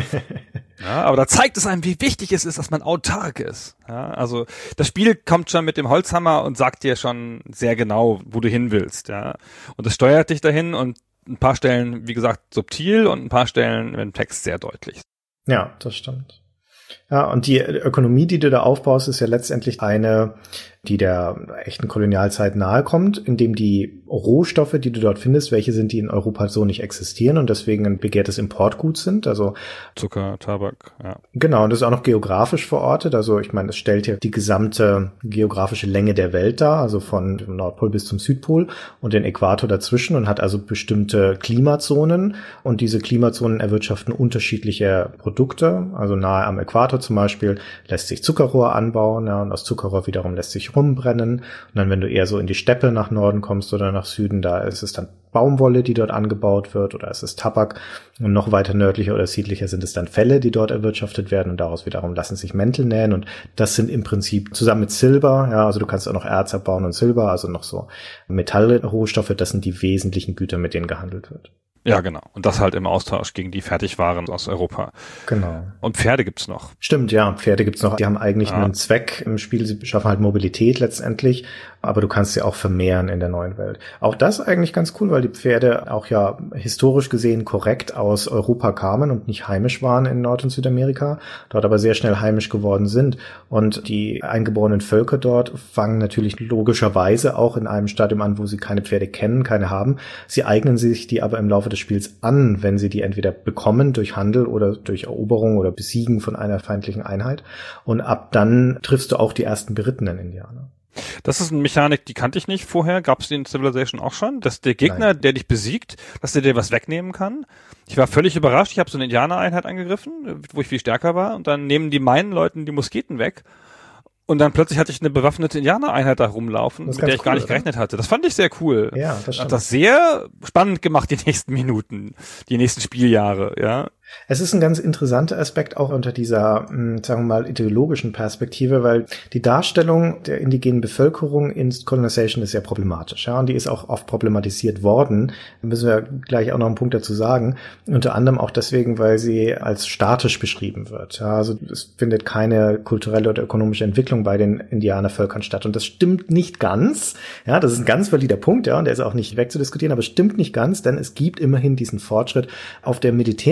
Ja, aber da zeigt es einem, wie wichtig es ist, dass man autark ist. Ja, also das Spiel kommt schon mit dem Holzhammer und sagt dir schon sehr genau, wo du hin willst. Ja, und es steuert dich dahin und ein paar Stellen, wie gesagt, subtil und ein paar Stellen im Text sehr deutlich. Ja, das stimmt. Ja, und die Ökonomie, die du da aufbaust, ist ja letztendlich eine, die der echten Kolonialzeit nahe kommt, indem die Rohstoffe, die du dort findest, welche sind, die in Europa so nicht existieren und deswegen ein begehrtes Importgut sind, also Zucker, Tabak, ja. Genau, und das ist auch noch geografisch verortet, also ich meine, es stellt ja die gesamte geografische Länge der Welt dar, also von dem Nordpol bis zum Südpol und den Äquator dazwischen und hat also bestimmte Klimazonen und diese Klimazonen erwirtschaften unterschiedliche Produkte, also nahe am Äquator zum Beispiel lässt sich Zuckerrohr anbauen, ja, und aus Zuckerrohr wiederum lässt sich rumbrennen. Und dann, wenn du eher so in die Steppe nach Norden kommst oder nach Süden, da ist es dann Baumwolle, die dort angebaut wird, oder es ist Tabak. Und noch weiter nördlicher oder südlicher sind es dann Felle, die dort erwirtschaftet werden. Und daraus wiederum lassen sich Mäntel nähen. Und das sind im Prinzip zusammen mit Silber, ja, also du kannst auch noch Erz abbauen und Silber, also noch so Metallrohstoffe, das sind die wesentlichen Güter, mit denen gehandelt wird. Ja, genau. Und das halt im Austausch gegen die Fertigwaren aus Europa. Genau. Und Pferde gibt's noch. Stimmt, ja, Pferde gibt's noch. Die haben eigentlich einen Zweck im Spiel. Sie schaffen halt Mobilität letztendlich, aber du kannst sie auch vermehren in der neuen Welt. Auch das eigentlich ganz cool, weil die Pferde auch ja historisch gesehen korrekt aus Europa kamen und nicht heimisch waren in Nord- und Südamerika, dort aber sehr schnell heimisch geworden sind. Und die eingeborenen Völker dort fangen natürlich logischerweise auch in einem Stadium an, wo sie keine Pferde kennen, keine haben. Sie eignen sich die aber im Laufe des Spiels an, wenn sie die entweder bekommen durch Handel oder durch Eroberung oder Besiegen von einer feindlichen Einheit. Und ab dann triffst du auch die ersten berittenen Indianer. Das ist eine Mechanik, die kannte ich nicht vorher. Gab es die in Civilization auch schon? Dass der Gegner, der dich besiegt, dass der dir was wegnehmen kann? Ich war völlig überrascht. Ich habe so eine Indianereinheit angegriffen, wo ich viel stärker war. Und dann nehmen die meinen Leuten die Musketen weg. Und dann plötzlich hatte ich eine bewaffnete Indianereinheit da rumlaufen, mit der ich gar nicht gerechnet hatte. Das fand ich sehr cool. Ja, das stimmt. Hat das sehr spannend gemacht, die nächsten Minuten, die nächsten Spieljahre, ja. Es ist ein ganz interessanter Aspekt auch unter dieser, sagen wir mal, ideologischen Perspektive, weil die Darstellung der indigenen Bevölkerung in Colonization ist sehr problematisch, ja, und die ist auch oft problematisiert worden. Da müssen wir gleich auch noch einen Punkt dazu sagen. Unter anderem auch deswegen, weil sie als statisch beschrieben wird. Ja, also es findet keine kulturelle oder ökonomische Entwicklung bei den Indianervölkern statt. Und das stimmt nicht ganz. Ja, das ist ein ganz valider Punkt, ja, und der ist auch nicht wegzudiskutieren, aber es stimmt nicht ganz, denn es gibt immerhin diesen Fortschritt auf der militärischen Ebene.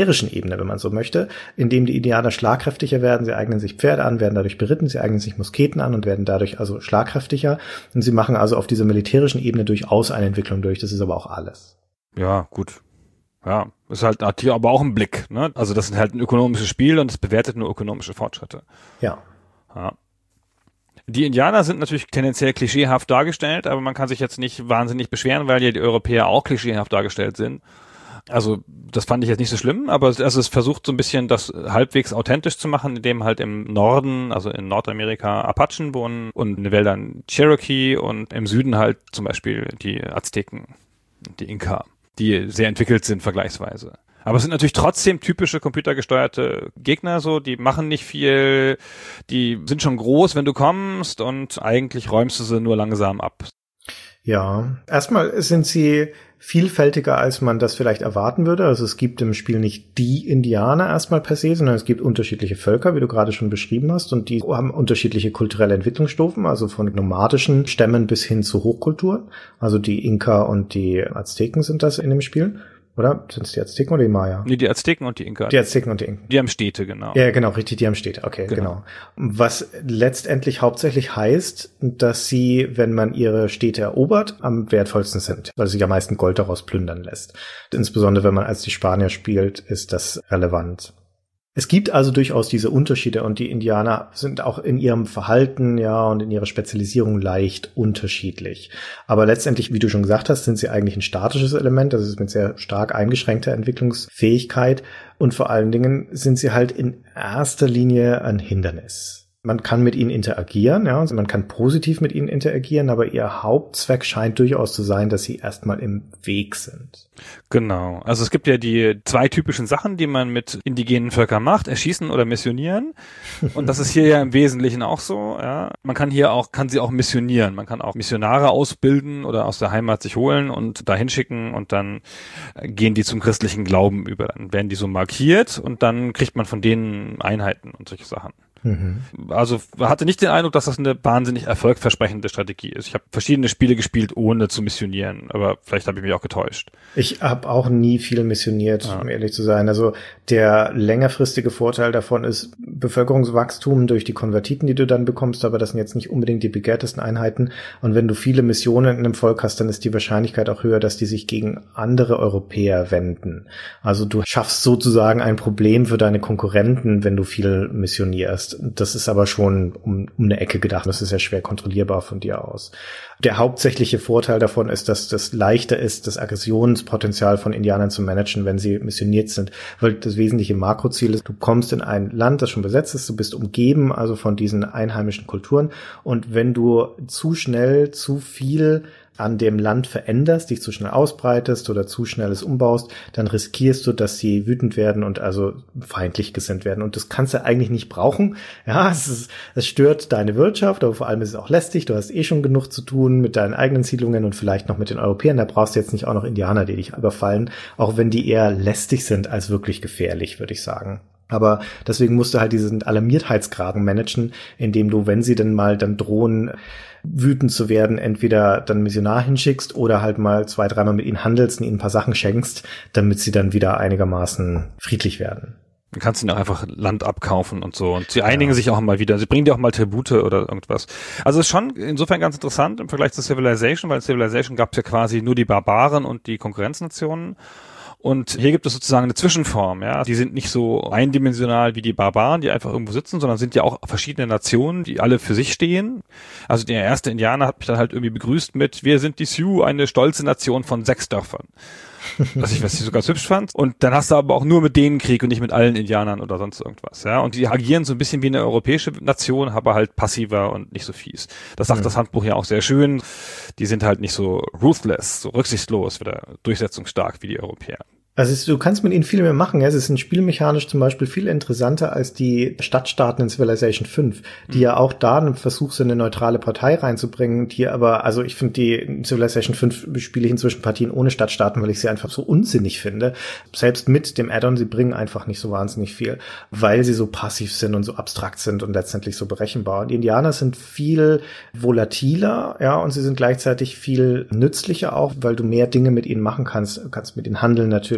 Ebene, wenn man so möchte, indem die Indianer schlagkräftiger werden. Sie eignen sich Pferde an, werden dadurch beritten, sie eignen sich Musketen an und werden dadurch also schlagkräftiger. Und sie machen also auf dieser militärischen Ebene durchaus eine Entwicklung durch. Das ist aber auch alles. Ja, gut. Ja, ist halt hier aber auch ein Blick, ne? Also das ist halt ein ökonomisches Spiel und es bewertet nur ökonomische Fortschritte. Ja. Ja. Die Indianer sind natürlich tendenziell klischeehaft dargestellt, aber man kann sich jetzt nicht wahnsinnig beschweren, weil ja die Europäer auch klischeehaft dargestellt sind. Also das fand ich jetzt nicht so schlimm, aber also es versucht so ein bisschen das halbwegs authentisch zu machen, indem halt im Norden, also in Nordamerika Apachen wohnen und in den Wäldern Cherokee und im Süden halt zum Beispiel die Azteken, die Inka, die sehr entwickelt sind vergleichsweise. Aber es sind natürlich trotzdem typische computergesteuerte Gegner, so, die machen nicht viel, die sind schon groß, wenn du kommst und eigentlich räumst du sie nur langsam ab. Ja, erstmal sind sie vielfältiger, als man das vielleicht erwarten würde. Also es gibt im Spiel nicht die Indianer erstmal per se, sondern es gibt unterschiedliche Völker, wie du gerade schon beschrieben hast, und die haben unterschiedliche kulturelle Entwicklungsstufen, also von nomadischen Stämmen bis hin zu Hochkulturen. Also die Inka und die Azteken sind das in dem Spiel. Oder? Sind es die Azteken oder die Maya? Nee, die Azteken und die Inka. Die Azteken und die Inka. Die haben Städte, genau. Ja, genau, richtig, die haben Städte. Okay, genau. Was letztendlich hauptsächlich heißt, dass sie, wenn man ihre Städte erobert, am wertvollsten sind, weil sich am meisten Gold daraus plündern lässt. Insbesondere, wenn man als die Spanier spielt, ist das relevant. Es gibt also durchaus diese Unterschiede und die Indianer sind auch in ihrem Verhalten, ja, und in ihrer Spezialisierung leicht unterschiedlich. Aber letztendlich, wie du schon gesagt hast, sind sie eigentlich ein statisches Element, das ist mit sehr stark eingeschränkter Entwicklungsfähigkeit und vor allen Dingen sind sie halt in erster Linie ein Hindernis. Man kann mit ihnen interagieren, ja, also man kann positiv mit ihnen interagieren, aber ihr Hauptzweck scheint durchaus zu sein, dass sie erstmal im Weg sind. Genau. Also es gibt ja die zwei typischen Sachen, die man mit indigenen Völkern macht, erschießen oder missionieren. Und das ist hier ja im Wesentlichen auch so, ja. Man kann sie auch missionieren. Man kann auch Missionare ausbilden oder aus der Heimat sich holen und da hinschicken und dann gehen die zum christlichen Glauben über. Dann werden die so markiert und dann kriegt man von denen Einheiten und solche Sachen. Also hatte nicht den Eindruck, dass das eine wahnsinnig erfolgversprechende Strategie ist. Ich habe verschiedene Spiele gespielt, ohne zu missionieren, aber vielleicht habe ich mich auch getäuscht. Ich habe auch nie viel missioniert, um ehrlich zu sein. Also der längerfristige Vorteil davon ist Bevölkerungswachstum durch die Konvertiten, die du dann bekommst, aber das sind jetzt nicht unbedingt die begehrtesten Einheiten. Und wenn du viele Missionen in einem Volk hast, dann ist die Wahrscheinlichkeit auch höher, dass die sich gegen andere Europäer wenden. Also du schaffst sozusagen ein Problem für deine Konkurrenten, wenn du viel missionierst. Das ist aber schon um eine Ecke gedacht. Das ist ja schwer kontrollierbar von dir aus. Der hauptsächliche Vorteil davon ist, dass das leichter ist, das Aggressionspotenzial von Indianern zu managen, wenn sie missioniert sind. Weil das wesentliche Makroziel ist, du kommst in ein Land, das schon besetzt ist, du bist umgeben, also von diesen einheimischen Kulturen. Und wenn du zu schnell, zu viel an dem Land veränderst, dich zu schnell ausbreitest oder zu schnell es umbaust, dann riskierst du, dass sie wütend werden und also feindlich gesinnt werden. Und das kannst du eigentlich nicht brauchen. Ja, es stört deine Wirtschaft, aber vor allem ist es auch lästig. Du hast eh schon genug zu tun mit deinen eigenen Siedlungen und vielleicht noch mit den Europäern. Da brauchst du jetzt nicht auch noch Indianer, die dich überfallen, auch wenn die eher lästig sind als wirklich gefährlich, würde ich sagen. Aber deswegen musst du halt diesen Alarmiertheitsgraden managen, indem du, wenn sie denn mal dann drohen, wütend zu werden, entweder dann Missionar hinschickst oder halt mal 2-3 Mal mit ihnen handelst und ihnen ein paar Sachen schenkst, damit sie dann wieder einigermaßen friedlich werden. Du kannst ihnen auch einfach Land abkaufen und so. Und sie einigen sich auch mal wieder. Sie bringen dir auch mal Tribute oder irgendwas. Also ist schon insofern ganz interessant im Vergleich zu Civilization, weil in Civilization gab es ja quasi nur die Barbaren und die Konkurrenznationen. Und hier gibt es sozusagen eine Zwischenform, ja. Die sind nicht so eindimensional wie die Barbaren, die einfach irgendwo sitzen, sondern sind ja auch verschiedene Nationen, die alle für sich stehen. Also der erste Indianer hat mich dann halt irgendwie begrüßt mit: Wir sind die Sioux, eine stolze Nation von 6 Dörfern. Was ich so ganz hübsch fand. Und dann hast du aber auch nur mit denen Krieg und nicht mit allen Indianern oder sonst irgendwas, ja. Und die agieren so ein bisschen wie eine europäische Nation, aber halt passiver und nicht so fies. Das sagt das Handbuch ja auch sehr schön. Die sind halt nicht so ruthless, so rücksichtslos oder durchsetzungsstark wie die Europäer. Also du kannst mit ihnen viel mehr machen. Ja. Es ist spielmechanisch zum Beispiel viel interessanter als die Stadtstaaten in Civilization 5, die ja auch da einen Versuch sind, eine neutrale Partei reinzubringen, die aber, also ich finde die Civilization 5 spiele ich inzwischen Partien ohne Stadtstaaten, weil ich sie einfach so unsinnig finde. Selbst mit dem Add-on, sie bringen einfach nicht so wahnsinnig viel, weil sie so passiv sind und so abstrakt sind und letztendlich so berechenbar. Und die Indianer sind viel volatiler, ja, und sie sind gleichzeitig viel nützlicher auch, weil du mehr Dinge mit ihnen machen kannst. Du kannst mit ihnen handeln natürlich.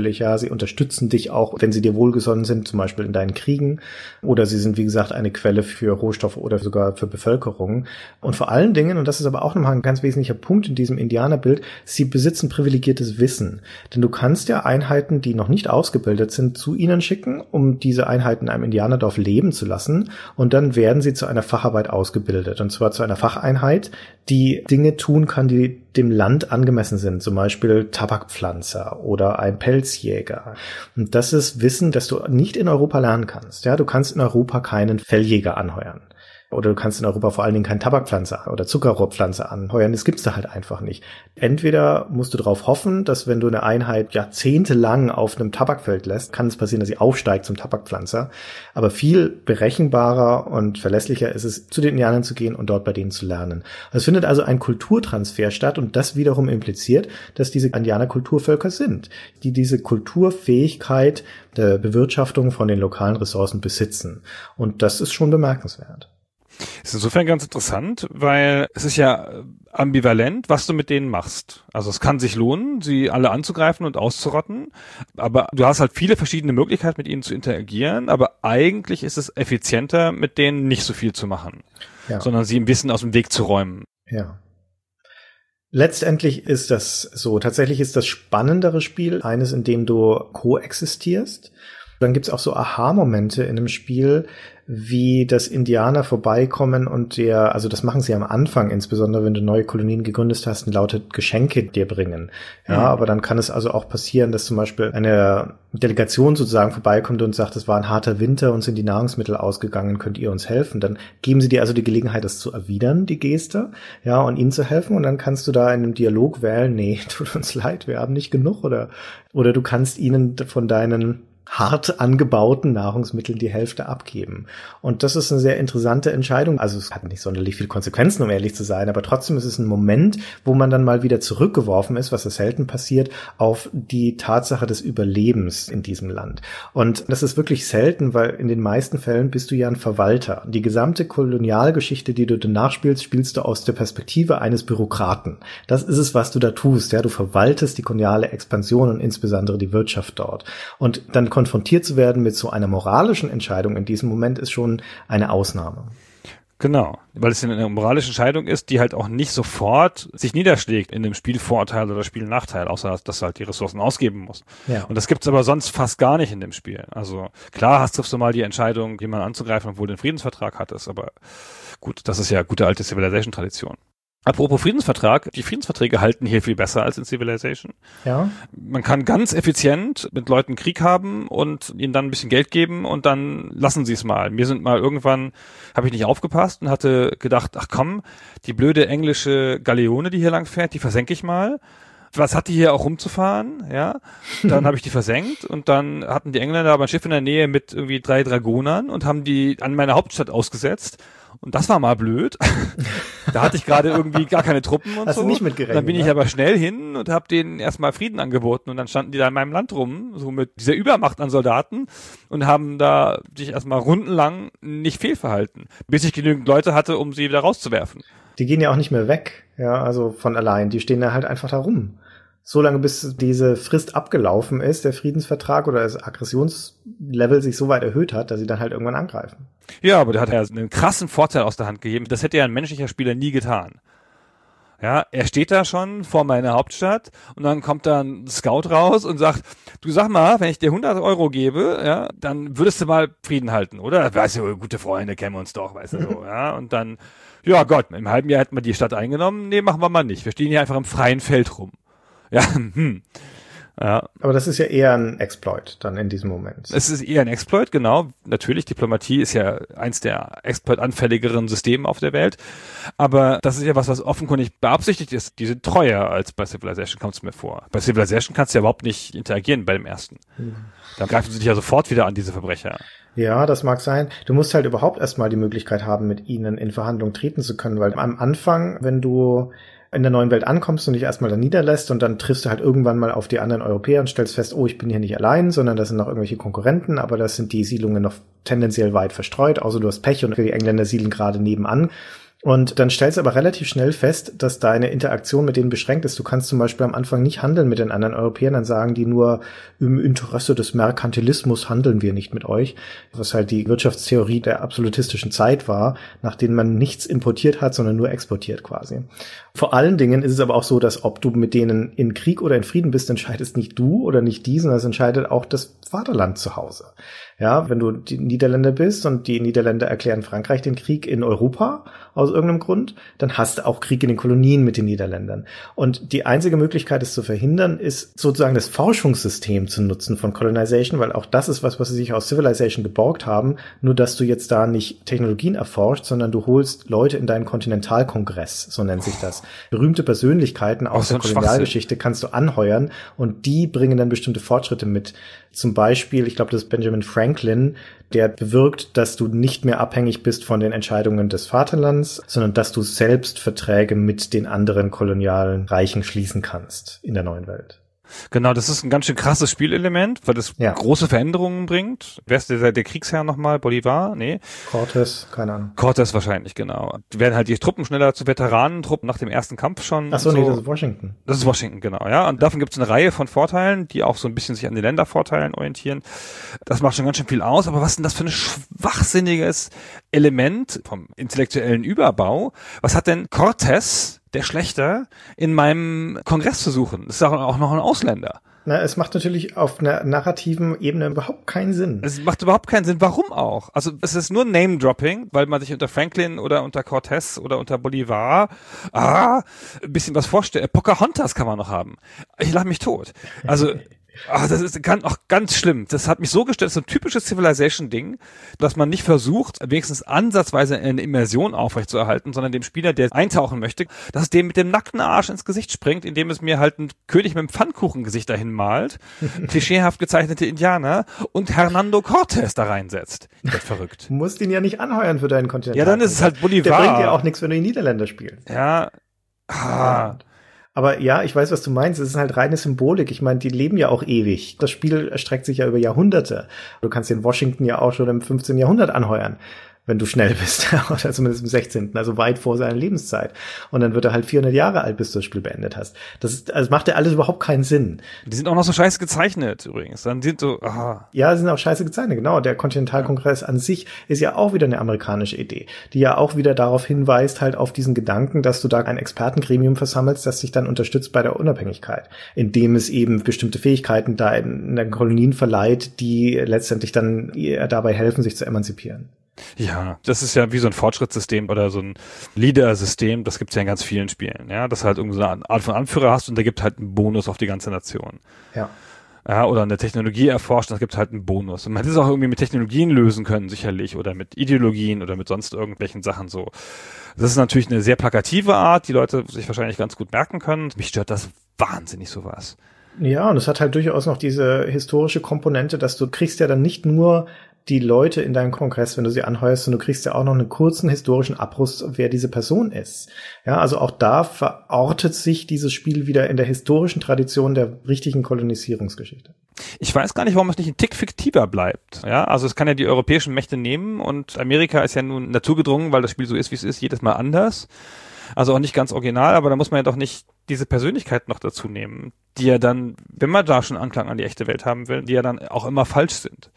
natürlich, ja. Sie unterstützen dich auch, wenn sie dir wohlgesonnen sind, zum Beispiel in deinen Kriegen. Oder sie sind, wie gesagt, eine Quelle für Rohstoffe oder sogar für Bevölkerung. Und vor allen Dingen, und das ist aber auch nochmal ein ganz wesentlicher Punkt in diesem Indianerbild, sie besitzen privilegiertes Wissen. Denn du kannst ja Einheiten, die noch nicht ausgebildet sind, zu ihnen schicken, um diese Einheiten in einem Indianerdorf leben zu lassen. Und dann werden sie zu einer Facharbeit ausgebildet. Und zwar zu einer Facheinheit, die Dinge tun kann, die dem Land angemessen sind. Zum Beispiel Tabakpflanzer oder ein Pelzjäger. Und das ist Wissen, das du nicht in Europa lernen kannst. Ja, du kannst in Europa keinen Felljäger anheuern. Oder du kannst in Europa vor allen Dingen keinen Tabakpflanzer oder Zuckerrohrpflanzer anheuern. Das gibt's da halt einfach nicht. Entweder musst du darauf hoffen, dass wenn du eine Einheit jahrzehntelang auf einem Tabakfeld lässt, kann es passieren, dass sie aufsteigt zum Tabakpflanzer. Aber viel berechenbarer und verlässlicher ist es, zu den Indianern zu gehen und dort bei denen zu lernen. Es findet also ein Kulturtransfer statt und das wiederum impliziert, dass diese Indianer Kulturvölker sind, die diese Kulturfähigkeit der Bewirtschaftung von den lokalen Ressourcen besitzen. Und das ist schon bemerkenswert. Ist insofern ganz interessant, weil es ist ja ambivalent, was du mit denen machst. Also es kann sich lohnen, sie alle anzugreifen und auszurotten, aber du hast halt viele verschiedene Möglichkeiten, mit ihnen zu interagieren, aber eigentlich ist es effizienter, mit denen nicht so viel zu machen, sondern sie im Wissen aus dem Weg zu räumen. Ja. Letztendlich ist das so. Tatsächlich ist das spannendere Spiel eines, in dem du koexistierst. Dann gibt's auch so Aha-Momente in dem Spiel, wie das Indianer vorbeikommen und also das machen sie am Anfang, insbesondere wenn du neue Kolonien gegründet hast, und lautet Geschenke dir bringen. Ja, aber dann kann es also auch passieren, dass zum Beispiel eine Delegation sozusagen vorbeikommt und sagt, es war ein harter Winter, uns sind die Nahrungsmittel ausgegangen, könnt ihr uns helfen? Dann geben sie dir also die Gelegenheit, das zu erwidern, die Geste, ja, und ihnen zu helfen, und dann kannst du da in einem Dialog wählen, nee, tut uns leid, wir haben nicht genug, oder du kannst ihnen von deinen hart angebauten Nahrungsmitteln die Hälfte abgeben. Und das ist eine sehr interessante Entscheidung. Also es hat nicht sonderlich viele Konsequenzen, um ehrlich zu sein, aber trotzdem ist es ein Moment, wo man dann mal wieder zurückgeworfen ist, was so selten passiert, auf die Tatsache des Überlebens in diesem Land. Und das ist wirklich selten, weil in den meisten Fällen bist du ja ein Verwalter. Die gesamte Kolonialgeschichte, die du danach spielst, spielst du aus der Perspektive eines Bürokraten. Das ist es, was du da tust. Ja, du verwaltest die koloniale Expansion und insbesondere die Wirtschaft dort. Und dann konfrontiert zu werden mit so einer moralischen Entscheidung in diesem Moment ist schon eine Ausnahme. Genau, weil es eine moralische Entscheidung ist, die halt auch nicht sofort sich niederschlägt in dem Spielvorteil oder Spielnachteil, außer dass du halt die Ressourcen ausgeben musst. Ja. Und das gibt's aber sonst fast gar nicht in dem Spiel. Also klar triffst du mal die Entscheidung, jemanden anzugreifen, obwohl du den Friedensvertrag hattest, aber gut, das ist ja gute alte Civilization-Tradition. Apropos Friedensvertrag, die Friedensverträge halten hier viel besser als in Civilization. Ja. Man kann ganz effizient mit Leuten Krieg haben und ihnen dann ein bisschen Geld geben und dann lassen sie es mal. Mir sind mal irgendwann, habe ich nicht aufgepasst und hatte gedacht, ach komm, die blöde englische Galeone, die hier lang fährt, die versenke ich mal. Was hat die hier auch rumzufahren, ja? Dann habe ich die versenkt und dann hatten die Engländer aber ein Schiff in der Nähe mit irgendwie 3 Dragonern und haben die an meine Hauptstadt ausgesetzt. Und das war mal blöd. Da hatte ich gerade irgendwie gar keine Truppen und Hast so. du nicht mitgerechnet? Dann bin ich aber schnell hin und habe denen erstmal Frieden angeboten und dann standen die da in meinem Land rum, so mit dieser Übermacht an Soldaten und haben da sich erstmal rundenlang nicht fehlverhalten, bis ich genügend Leute hatte, um sie wieder rauszuwerfen. Die gehen ja auch nicht mehr weg, ja, also von allein. Die stehen da halt einfach da rum. So lange, bis diese Frist abgelaufen ist, der Friedensvertrag oder das Aggressionslevel sich so weit erhöht hat, dass sie dann halt irgendwann angreifen. Ja, aber der hat ja einen krassen Vorteil aus der Hand gegeben. Das hätte ja ein menschlicher Spieler nie getan. Ja, er steht da schon vor meiner Hauptstadt und dann kommt da ein Scout raus und sagt, du sag mal, wenn ich dir 100 Euro gebe, ja, dann würdest du mal Frieden halten, oder? Weißt du, gute Freunde kennen wir uns doch, weißt du so, ja, und dann, ja Gott, im halben Jahr hätten wir die Stadt eingenommen, nee, machen wir mal nicht. Wir stehen hier einfach im freien Feld rum. Ja, ja. Aber das ist ja eher ein Exploit dann in diesem Moment. Es ist eher ein Exploit, genau. Natürlich, Diplomatie ist ja eins der exploit-anfälligeren Systeme auf der Welt. Aber das ist ja was offenkundig beabsichtigt ist. Die sind treuer als bei Civilization, kommt es mir vor. Bei Civilization kannst du ja überhaupt nicht interagieren bei dem ersten. Da greifen sie dich ja sofort wieder an, diese Verbrecher. Ja, das mag sein. Du musst halt überhaupt erstmal die Möglichkeit haben, mit ihnen in Verhandlungen treten zu können, weil am Anfang, wenn du in der neuen Welt ankommst und dich erstmal da niederlässt und dann triffst du halt irgendwann mal auf die anderen Europäer und stellst fest, oh, ich bin hier nicht allein, sondern das sind noch irgendwelche Konkurrenten, aber das sind die Siedlungen noch tendenziell weit verstreut, außer du hast Pech und die Engländer siedeln gerade nebenan. Und dann stellst du aber relativ schnell fest, dass deine Interaktion mit denen beschränkt ist. Du kannst zum Beispiel am Anfang nicht handeln mit den anderen Europäern, dann sagen die nur, im Interesse des Merkantilismus handeln wir nicht mit euch. Was halt die Wirtschaftstheorie der absolutistischen Zeit war, nach denen man nichts importiert hat, sondern nur exportiert quasi. Vor allen Dingen ist es aber auch so, dass ob du mit denen in Krieg oder in Frieden bist, entscheidest nicht du oder nicht die, sondern es entscheidet auch das Vaterland zu Hause. Ja, wenn du die Niederländer bist und die Niederländer erklären Frankreich den Krieg in Europa aus irgendeinem Grund, dann hast du auch Krieg in den Kolonien mit den Niederländern. Und die einzige Möglichkeit, es zu verhindern, ist sozusagen das Forschungssystem zu nutzen von Colonization, weil auch das ist was sie sich aus Civilization geborgt haben, nur dass du jetzt da nicht Technologien erforscht, sondern du holst Leute in deinen Kontinentalkongress, so nennt sich das. Berühmte Persönlichkeiten aus der Kolonialgeschichte kannst du anheuern und die bringen dann bestimmte Fortschritte mit. Zum Beispiel, ich glaube, das ist Benjamin Franklin, der bewirkt, dass du nicht mehr abhängig bist von den Entscheidungen des Vaterlands, sondern dass du selbst Verträge mit den anderen kolonialen Reichen schließen kannst in der neuen Welt. Genau, das ist ein ganz schön krasses Spielelement, weil das große Veränderungen bringt. Wer ist der Kriegsherr nochmal? Bolivar? Nee. Cortés, keine Ahnung. Cortés wahrscheinlich, genau. Die werden halt die Truppen schneller zu Veteranentruppen nach dem ersten Kampf schon. Ach so, nee, das ist Washington. Das ist Washington, genau, ja. Und davon gibt es eine Reihe von Vorteilen, die auch so ein bisschen sich an den Ländervorteilen orientieren. Das macht schon ganz schön viel aus. Aber was ist denn das für ein schwachsinniges Element vom intellektuellen Überbau? Was hat denn Cortés, der Schlechter, in meinem Kongress zu suchen? Das ist auch noch ein Ausländer. Na, es macht natürlich auf einer narrativen Ebene überhaupt keinen Sinn. Es macht überhaupt keinen Sinn. Warum auch? Also es ist nur Name-Dropping, weil man sich unter Franklin oder unter Cortés oder unter Bolivar ein bisschen was vorstellt. Pocahontas kann man noch haben. Ich lache mich tot. Also das ist auch ganz schlimm. Das hat mich so gestellt, das ist so ein typisches Civilization-Ding, dass man nicht versucht, wenigstens ansatzweise eine Immersion aufrechtzuerhalten, sondern dem Spieler, der eintauchen möchte, dass es dem mit dem nackten Arsch ins Gesicht springt, indem es mir halt ein König mit einem Pfannkuchengesicht dahin malt, klischeehaft gezeichnete Indianer und Hernando Cortés da reinsetzt. Ich werd verrückt. Du musst ihn ja nicht anheuern für deinen Kontinent. Ja, dann ist es halt Bolivar. Der bringt dir auch nichts, wenn du die Niederländer spielst. Ja. Aber ja, ich weiß, was du meinst. Es ist halt reine Symbolik. Ich meine, die leben ja auch ewig. Das Spiel erstreckt sich ja über Jahrhunderte. Du kannst den Washington ja auch schon im 15. Jahrhundert anheuern, wenn du schnell bist. Oder zumindest im 16., also weit vor seiner Lebenszeit. Und dann wird er halt 400 Jahre alt, bis du das Spiel beendet hast. Das macht ja alles überhaupt keinen Sinn. Die sind auch noch so scheiße gezeichnet übrigens. Dann sind so, Ja, sie sind auch scheiße gezeichnet, genau. Der Kontinentalkongress an sich ist ja auch wieder eine amerikanische Idee, die ja auch wieder darauf hinweist, halt auf diesen Gedanken, dass du da ein Expertengremium versammelst, das dich dann unterstützt bei der Unabhängigkeit, indem es eben bestimmte Fähigkeiten da in den Kolonien verleiht, die letztendlich dann dabei helfen, sich zu emanzipieren. Ja, das ist ja wie so ein Fortschrittssystem oder so ein Leader-System, das gibt's ja in ganz vielen Spielen, ja, dass du halt irgendwie so eine Art von Anführer hast und der gibt halt einen Bonus auf die ganze Nation. Ja. Ja, oder eine Technologie erforscht, das gibt halt einen Bonus. Und man hätte es auch irgendwie mit Technologien lösen können, sicherlich, oder mit Ideologien oder mit sonst irgendwelchen Sachen so. Das ist natürlich eine sehr plakative Art, die Leute sich wahrscheinlich ganz gut merken können. Mich stört das wahnsinnig, sowas. Ja, und es hat halt durchaus noch diese historische Komponente, dass du kriegst ja dann nicht nur die Leute in deinem Kongress, wenn du sie anheuerst, und du kriegst ja auch noch einen kurzen historischen Abriss, wer diese Person ist. Ja, also auch da verortet sich dieses Spiel wieder in der historischen Tradition der richtigen Kolonisierungsgeschichte. Ich weiß gar nicht, warum es nicht ein Tick fiktiver bleibt. Ja, also es kann ja die europäischen Mächte nehmen und Amerika ist ja nun naturgedrungen, weil das Spiel so ist, wie es ist, jedes Mal anders. Also auch nicht ganz original, aber da muss man ja doch nicht diese Persönlichkeit noch dazu nehmen, die ja dann, wenn man da schon Anklang an die echte Welt haben will, die ja dann auch immer falsch sind.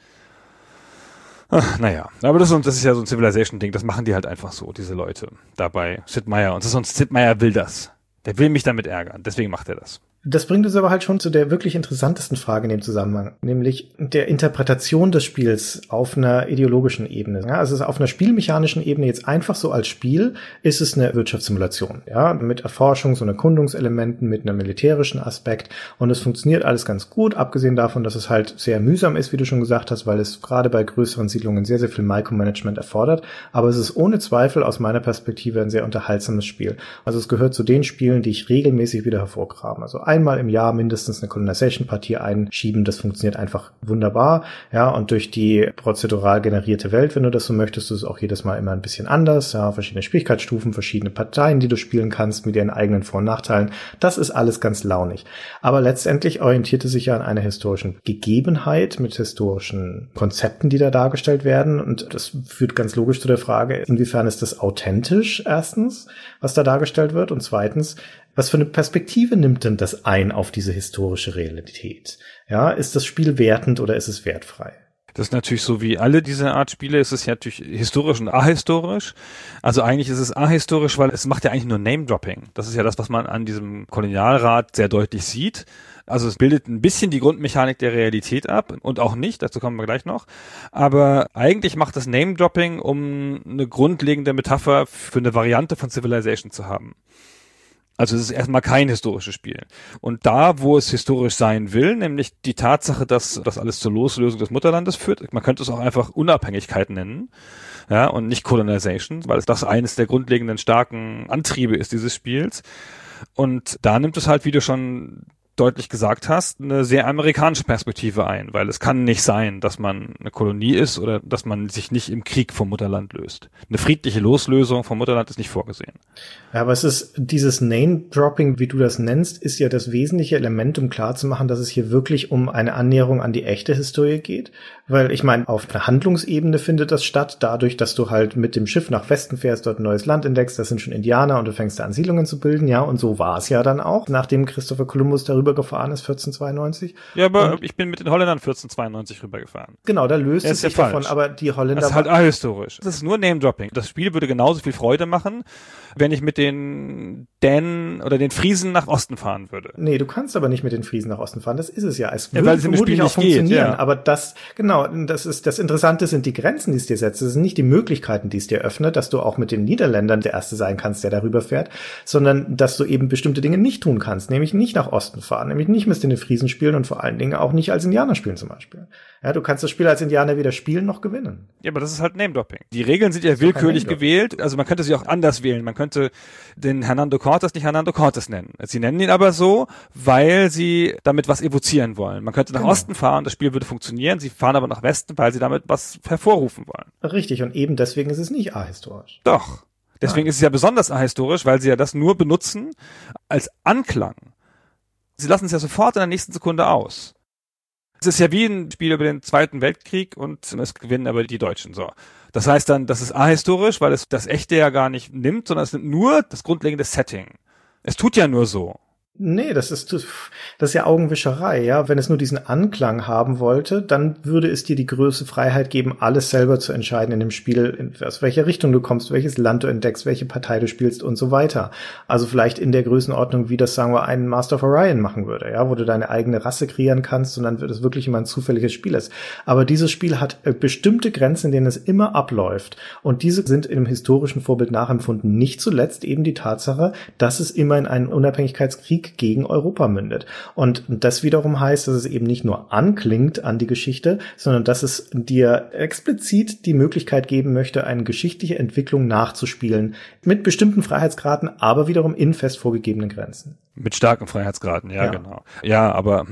Naja, aber das ist ja so ein Civilization-Ding, das machen die halt einfach so, diese Leute, dabei Sid Meier. Und Sid Meier will das. Der will mich damit ärgern, deswegen macht er das. Das bringt uns aber halt schon zu der wirklich interessantesten Frage in dem Zusammenhang, nämlich der Interpretation des Spiels auf einer ideologischen Ebene. Ja, also auf einer spielmechanischen Ebene jetzt einfach so als Spiel ist es eine Wirtschaftssimulation, ja, mit Erforschungs- und Erkundungselementen, mit einem militärischen Aspekt, und es funktioniert alles ganz gut, abgesehen davon, dass es halt sehr mühsam ist, wie du schon gesagt hast, weil es gerade bei größeren Siedlungen sehr, sehr viel Micromanagement erfordert, aber es ist ohne Zweifel aus meiner Perspektive ein sehr unterhaltsames Spiel. Also es gehört zu den Spielen, die ich regelmäßig wieder hervorgrabe. Also einmal im Jahr mindestens eine Colonization-Partie einschieben. Das funktioniert einfach wunderbar. Ja, und durch die prozedural generierte Welt, wenn du das so möchtest, ist es auch jedes Mal immer ein bisschen anders. Ja, verschiedene Schwierigkeitsstufen, verschiedene Parteien, die du spielen kannst mit ihren eigenen Vor- und Nachteilen. Das ist alles ganz launig. Aber letztendlich orientiert es sich ja an einer historischen Gegebenheit mit historischen Konzepten, die da dargestellt werden. Und das führt ganz logisch zu der Frage, inwiefern ist das authentisch, erstens, was da dargestellt wird, und zweitens, was für eine Perspektive nimmt denn das ein auf diese historische Realität? Ja, ist das Spiel wertend oder ist es wertfrei? Das ist natürlich so wie alle diese Art Spiele, ist es ja natürlich historisch und ahistorisch. Also eigentlich ist es ahistorisch, weil es macht ja eigentlich nur Name-Dropping. Das ist ja das, was man an diesem Kolonialrat sehr deutlich sieht. Also es bildet ein bisschen die Grundmechanik der Realität ab und auch nicht, dazu kommen wir gleich noch. Aber eigentlich macht das Name-Dropping, um eine grundlegende Metapher für eine Variante von Civilization zu haben. Also es ist erstmal kein historisches Spiel. Und da, wo es historisch sein will, nämlich die Tatsache, dass das alles zur Loslösung des Mutterlandes führt, man könnte es auch einfach Unabhängigkeit nennen, ja, und nicht Colonization, weil das eines der grundlegenden starken Antriebe ist dieses Spiels. Und da nimmt es halt, wie du schon deutlich gesagt hast, eine sehr amerikanische Perspektive ein, weil es kann nicht sein, dass man eine Kolonie ist oder dass man sich nicht im Krieg vom Mutterland löst. Eine friedliche Loslösung vom Mutterland ist nicht vorgesehen. Ja, aber es ist dieses Name-Dropping, wie du das nennst, ist ja das wesentliche Element, um klarzumachen, dass es hier wirklich um eine Annäherung an die echte Historie geht. Weil ich meine, auf einer Handlungsebene findet das statt, dadurch, dass du halt mit dem Schiff nach Westen fährst, dort ein neues Land entdeckst, das sind schon Indianer und du fängst da an Siedlungen zu bilden, ja, und so war es ja dann auch, nachdem Christopher Columbus darüber gefahren ist, 1492. Ja, aber ich bin mit den Holländern 1492 rübergefahren. Genau, da löst es sich davon, aber die Holländer... Das ist halt ahistorisch. Das ist nur Name-Dropping. Das Spiel würde genauso viel Freude machen, wenn ich mit den Dänen oder den Friesen nach Osten fahren würde. Nee, du kannst aber nicht mit den Friesen nach Osten fahren, das ist es ja. Es würde weil es vermutlich auch funktionieren, geht, ja. Aber das, genau, das ist, das Interessante sind die Grenzen, die es dir setzt. Das sind nicht die Möglichkeiten, die es dir öffnet, dass du auch mit den Niederländern der Erste sein kannst, der darüber fährt, sondern dass du eben bestimmte Dinge nicht tun kannst, nämlich nicht nach Osten fahren, nämlich nicht mit den Friesen spielen und vor allen Dingen auch nicht als Indianer spielen zum Beispiel. Ja, du kannst das Spiel als Indianer weder spielen noch gewinnen. Ja, aber das ist halt Name-Dropping. Die Regeln sind ja willkürlich gewählt, also man könnte sie auch anders wählen. Man könnte den Hernando Cortés nicht Hernando Cortés nennen. Sie nennen ihn aber so, weil sie damit was evozieren wollen. Man könnte nach Osten fahren, das Spiel würde funktionieren, sie fahren aber nach Westen, weil sie damit was hervorrufen wollen. Richtig, und eben deswegen ist es nicht ahistorisch. Doch. Deswegen ist es ja besonders ahistorisch, weil sie ja das nur benutzen als Anklang. Sie lassen es ja sofort in der nächsten Sekunde aus. Es ist ja wie ein Spiel über den Zweiten Weltkrieg und es gewinnen aber die Deutschen. So. Das heißt dann, das ist ahistorisch, weil es das Echte ja gar nicht nimmt, sondern es nimmt nur das grundlegende Setting. Es tut ja nur so. Nee, das ist ja Augenwischerei, ja. Wenn es nur diesen Anklang haben wollte, dann würde es dir die größte Freiheit geben, alles selber zu entscheiden in dem Spiel, aus welcher Richtung du kommst, welches Land du entdeckst, welche Partei du spielst und so weiter. Also vielleicht in der Größenordnung, wie das, sagen wir, ein Master of Orion machen würde, ja, wo du deine eigene Rasse kreieren kannst und dann wird es wirklich immer ein zufälliges Spiel ist. Aber dieses Spiel hat bestimmte Grenzen, in denen es immer abläuft. Und diese sind im historischen Vorbild nachempfunden. Nicht zuletzt eben die Tatsache, dass es immer in einen Unabhängigkeitskrieg gegen Europa mündet. Und das wiederum heißt, dass es eben nicht nur anklingt an die Geschichte, sondern dass es dir explizit die Möglichkeit geben möchte, eine geschichtliche Entwicklung nachzuspielen, mit bestimmten Freiheitsgraden, aber wiederum in fest vorgegebenen Grenzen. Mit starken Freiheitsgraden, ja, genau. Ja, aber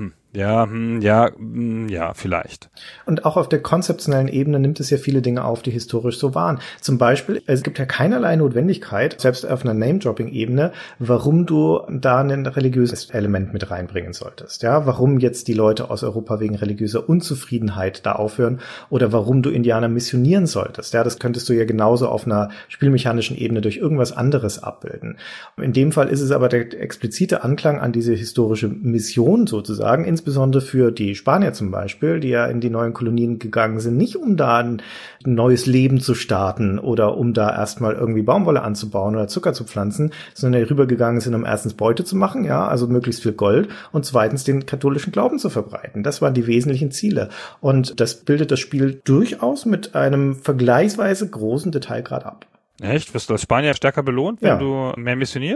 ja, vielleicht. Und auch auf der konzeptionellen Ebene nimmt es ja viele Dinge auf, die historisch so waren. Zum Beispiel, es gibt ja keinerlei Notwendigkeit, selbst auf einer Name-Dropping-Ebene, warum du da ein religiöses Element mit reinbringen solltest. Ja, warum jetzt die Leute aus Europa wegen religiöser Unzufriedenheit da aufhören oder warum du Indianer missionieren solltest. Ja, das könntest du ja genauso auf einer spielmechanischen Ebene durch irgendwas anderes abbilden. In dem Fall ist es aber der explizite Anklang an diese historische Mission sozusagen, insbesondere für die Spanier zum Beispiel, die ja in die neuen Kolonien gegangen sind, nicht um da ein neues Leben zu starten oder um da erstmal irgendwie Baumwolle anzubauen oder Zucker zu pflanzen, sondern rübergegangen sind, um erstens Beute zu machen, ja, also möglichst viel Gold und zweitens den katholischen Glauben zu verbreiten. Das waren die wesentlichen Ziele. Und das bildet das Spiel durchaus mit einem vergleichsweise großen Detailgrad ab. Echt? Wirst du als Spanier stärker belohnt, wenn du mehr missionierst?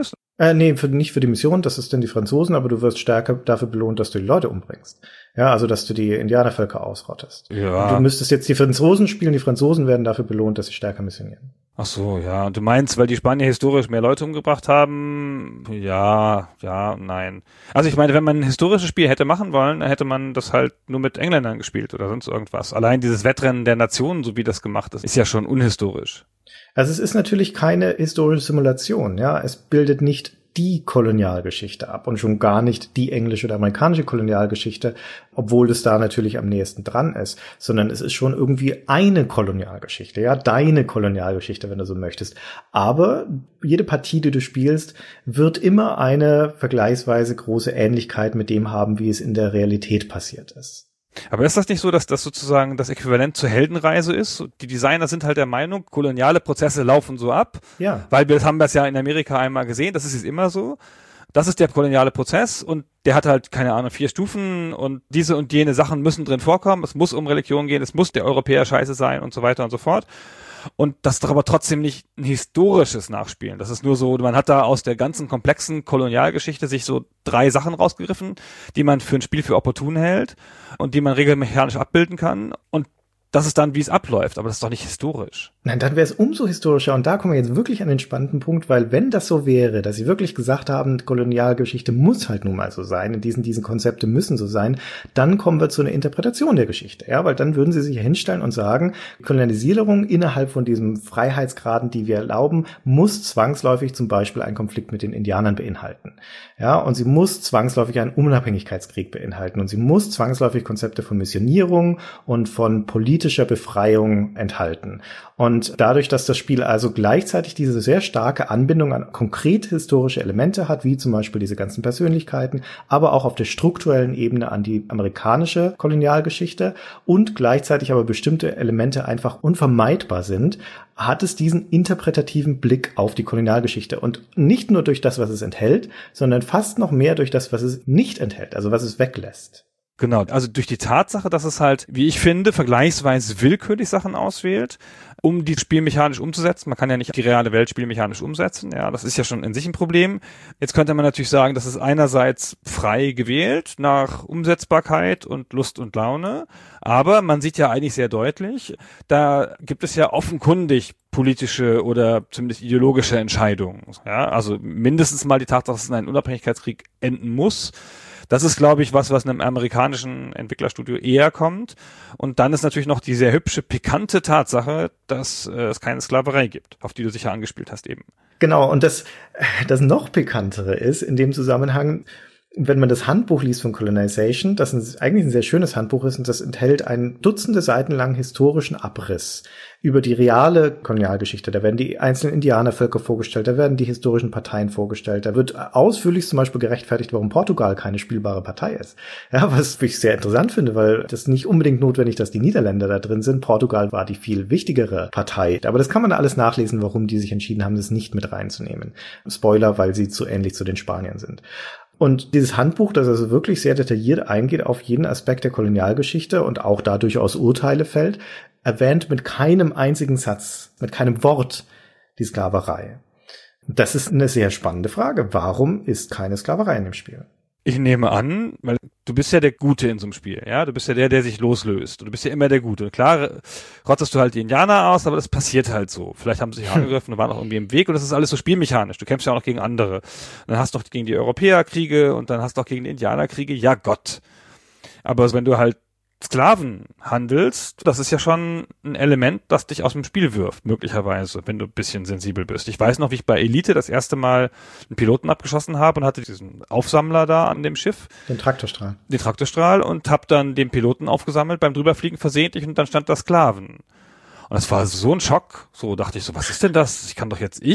Nee, nicht für die Mission, das ist dann die Franzosen, aber du wirst stärker dafür belohnt, dass du die Leute umbringst. Ja, also dass du die Indianervölker ausrottest. Ja. Und du müsstest jetzt die Franzosen spielen, die Franzosen werden dafür belohnt, dass sie stärker missionieren. Ach so, ja. Und du meinst, weil die Spanier historisch mehr Leute umgebracht haben? Ja, nein. Also ich meine, wenn man ein historisches Spiel hätte machen wollen, dann hätte man das halt nur mit Engländern gespielt oder sonst irgendwas. Allein dieses Wettrennen der Nationen, so wie das gemacht ist ja schon unhistorisch. Also es ist natürlich keine historische Simulation, ja. Es bildet nicht die Kolonialgeschichte ab und schon gar nicht die englische oder amerikanische Kolonialgeschichte, obwohl es da natürlich am nächsten dran ist, sondern es ist schon irgendwie eine Kolonialgeschichte, ja, deine Kolonialgeschichte, wenn du so möchtest. Aber jede Partie, die du spielst, wird immer eine vergleichsweise große Ähnlichkeit mit dem haben, wie es in der Realität passiert ist. Aber ist das nicht so, dass das sozusagen das Äquivalent zur Heldenreise ist? Die Designer sind halt der Meinung, koloniale Prozesse laufen so ab, ja. Weil wir haben das ja in Amerika einmal gesehen, das ist jetzt immer so. Das ist der koloniale Prozess und der hat halt, keine Ahnung, 4 Stufen und diese und jene Sachen müssen drin vorkommen. Es muss um Religion gehen, es muss der Europäer scheiße sein und so weiter und so fort. Und das ist doch aber trotzdem nicht ein historisches Nachspielen. Das ist nur so, man hat da aus der ganzen komplexen Kolonialgeschichte sich so 3 Sachen rausgegriffen, die man für ein Spiel für opportun hält und die man regelmechanisch abbilden kann. Und das ist dann, wie es abläuft, aber das ist doch nicht historisch. Nein, dann wäre es umso historischer und da kommen wir jetzt wirklich an den spannenden Punkt, weil wenn das so wäre, dass sie wirklich gesagt haben, Kolonialgeschichte muss halt nun mal so sein, diesen Konzepte müssen so sein, dann kommen wir zu einer Interpretation der Geschichte, ja, weil dann würden sie sich hinstellen und sagen, Kolonialisierung innerhalb von diesen Freiheitsgraden, die wir erlauben, muss zwangsläufig zum Beispiel einen Konflikt mit den Indianern beinhalten, ja, und sie muss zwangsläufig einen Unabhängigkeitskrieg beinhalten und sie muss zwangsläufig Konzepte von Missionierung und von politischer Befreiung enthalten. Und dadurch, dass das Spiel also gleichzeitig diese sehr starke Anbindung an konkrete historische Elemente hat, wie zum Beispiel diese ganzen Persönlichkeiten, aber auch auf der strukturellen Ebene an die amerikanische Kolonialgeschichte und gleichzeitig aber bestimmte Elemente einfach unvermeidbar sind, hat es diesen interpretativen Blick auf die Kolonialgeschichte. Und nicht nur durch das, was es enthält, sondern fast noch mehr durch das, was es nicht enthält, also was es weglässt. Genau, also durch die Tatsache, dass es halt, wie ich finde, vergleichsweise willkürlich Sachen auswählt, um die spielmechanisch umzusetzen. Man kann ja nicht die reale Welt spielmechanisch umsetzen. Ja, das ist ja schon in sich ein Problem. Jetzt könnte man natürlich sagen, das ist einerseits frei gewählt nach Umsetzbarkeit und Lust und Laune. Aber man sieht ja eigentlich sehr deutlich, da gibt es ja offenkundig politische oder zumindest ideologische Entscheidungen. Ja, also mindestens mal die Tatsache, dass es in einen Unabhängigkeitskrieg enden muss. Das ist, glaube ich, was einem amerikanischen Entwicklerstudio eher kommt. Und dann ist natürlich noch die sehr hübsche, pikante Tatsache, dass es keine Sklaverei gibt, auf die du sicher angespielt hast eben. Genau, und das noch pikantere ist in dem Zusammenhang, wenn man das Handbuch liest von Colonization, das eigentlich ein sehr schönes Handbuch ist und das enthält einen Dutzende Seiten langen historischen Abriss über die reale Kolonialgeschichte. Da werden die einzelnen Indianervölker vorgestellt, da werden die historischen Parteien vorgestellt, da wird ausführlich zum Beispiel gerechtfertigt, warum Portugal keine spielbare Partei ist. Ja, was ich sehr interessant finde, weil das nicht unbedingt notwendig, dass die Niederländer da drin sind. Portugal war die viel wichtigere Partei. Aber das kann man alles nachlesen, warum die sich entschieden haben, das nicht mit reinzunehmen. Spoiler, weil sie zu ähnlich zu den Spaniern sind. Und dieses Handbuch, das also wirklich sehr detailliert eingeht auf jeden Aspekt der Kolonialgeschichte und auch da durchaus Urteile fällt, erwähnt mit keinem einzigen Satz, mit keinem Wort die Sklaverei. Das ist eine sehr spannende Frage. Warum ist keine Sklaverei in dem Spiel? Ich nehme an, weil du bist ja der Gute in so einem Spiel, ja, du bist ja der sich loslöst und du bist ja immer der Gute. Und klar rotzest du halt die Indianer aus, aber das passiert halt so. Vielleicht haben sie sich angegriffen und waren auch irgendwie im Weg und das ist alles so spielmechanisch. Du kämpfst ja auch noch gegen andere. Und dann hast du noch gegen die Europäer Kriege und dann hast du auch gegen die Indianer Kriege. Ja Gott. Aber wenn du halt Sklaven handelst, das ist ja schon ein Element, das dich aus dem Spiel wirft, möglicherweise, wenn du ein bisschen sensibel bist. Ich weiß noch, wie ich bei Elite das erste Mal einen Piloten abgeschossen habe und hatte diesen Aufsammler da an dem Schiff. Den Traktorstrahl und hab dann den Piloten aufgesammelt beim Drüberfliegen versehentlich und dann stand da Sklaven. Und das war so ein Schock. So dachte ich so, was ist denn das? Ich kann doch jetzt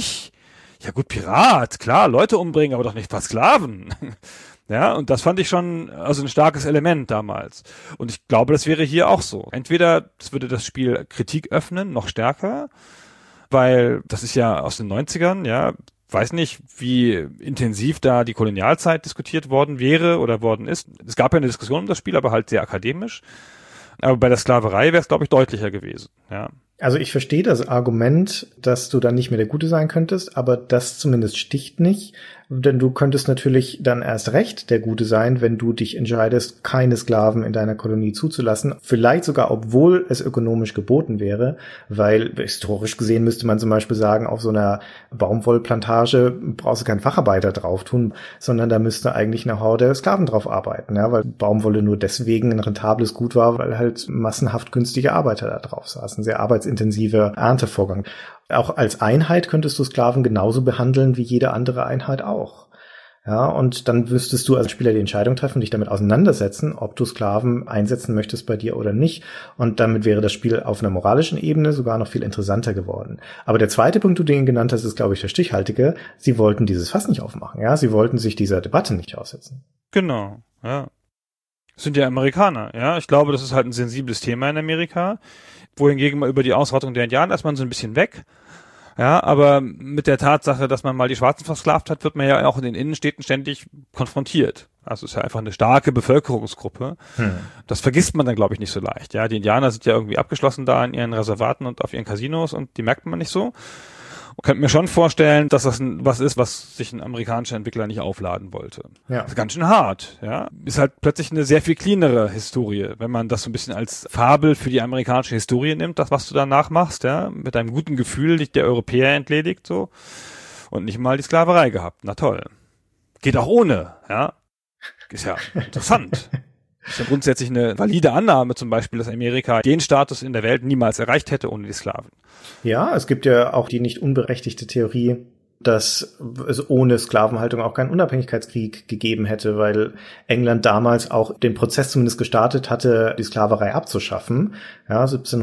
ja gut, Pirat, klar, Leute umbringen, aber doch nicht Sklaven. Ja, und das fand ich schon, also ein starkes Element damals. Und ich glaube, das wäre hier auch so. Entweder es würde das Spiel Kritik öffnen, noch stärker, weil das ist ja aus den 90ern, ja, weiß nicht, wie intensiv da die Kolonialzeit diskutiert worden wäre oder worden ist. Es gab ja eine Diskussion um das Spiel, aber halt sehr akademisch. Aber bei der Sklaverei wäre es, glaube ich, deutlicher gewesen, ja. Also ich verstehe das Argument, dass du dann nicht mehr der Gute sein könntest, aber das zumindest sticht nicht, denn du könntest natürlich dann erst recht der Gute sein, wenn du dich entscheidest, keine Sklaven in deiner Kolonie zuzulassen, vielleicht sogar obwohl es ökonomisch geboten wäre, weil historisch gesehen müsste man zum Beispiel sagen, auf so einer Baumwollplantage brauchst du keinen Facharbeiter drauf tun, sondern da müsste eigentlich eine Horde Sklaven drauf arbeiten, ja, weil Baumwolle nur deswegen ein rentables Gut war, weil halt massenhaft günstige Arbeiter da drauf saßen, sehr arbeitsintensiver Erntevorgang. Auch als Einheit könntest du Sklaven genauso behandeln wie jede andere Einheit auch. Ja, und dann müsstest du als Spieler die Entscheidung treffen, dich damit auseinandersetzen, ob du Sklaven einsetzen möchtest bei dir oder nicht. Und damit wäre das Spiel auf einer moralischen Ebene sogar noch viel interessanter geworden. Aber der zweite Punkt, den du genannt hast, ist, glaube ich, der stichhaltige. Sie wollten dieses Fass nicht aufmachen. Ja, sie wollten sich dieser Debatte nicht aussetzen. Genau, ja. Das sind ja Amerikaner, ja. Ich glaube, das ist halt ein sensibles Thema in Amerika. Wohingegen mal über die Ausrottung der Indianer ist man so ein bisschen weg. Ja, aber mit der Tatsache, dass man mal die Schwarzen versklavt hat, wird man ja auch in den Innenstädten ständig konfrontiert. Also es ist ja einfach eine starke Bevölkerungsgruppe. Das vergisst man dann, glaube ich, nicht so leicht. Ja, die Indianer sind ja irgendwie abgeschlossen da in ihren Reservaten und auf ihren Casinos und die merkt man nicht so. Und könnte mir schon vorstellen, dass das was ist, was sich ein amerikanischer Entwickler nicht aufladen wollte. Ja. Das ist ganz schön hart, ja. Ist halt plötzlich eine sehr viel cleanere Historie, wenn man das so ein bisschen als Fabel für die amerikanische Historie nimmt, das, was du danach machst, ja. Mit einem guten Gefühl dich der Europäer entledigt, so. Und nicht mal die Sklaverei gehabt. Na toll. Geht auch ohne, ja. Ist ja interessant. Ist ja grundsätzlich eine valide Annahme zum Beispiel, dass Amerika den Status in der Welt niemals erreicht hätte ohne die Sklaven. Ja, es gibt ja auch die nicht unberechtigte Theorie, dass es ohne Sklavenhaltung auch keinen Unabhängigkeitskrieg gegeben hätte, weil England damals auch den Prozess zumindest gestartet hatte, die Sklaverei abzuschaffen. Ja,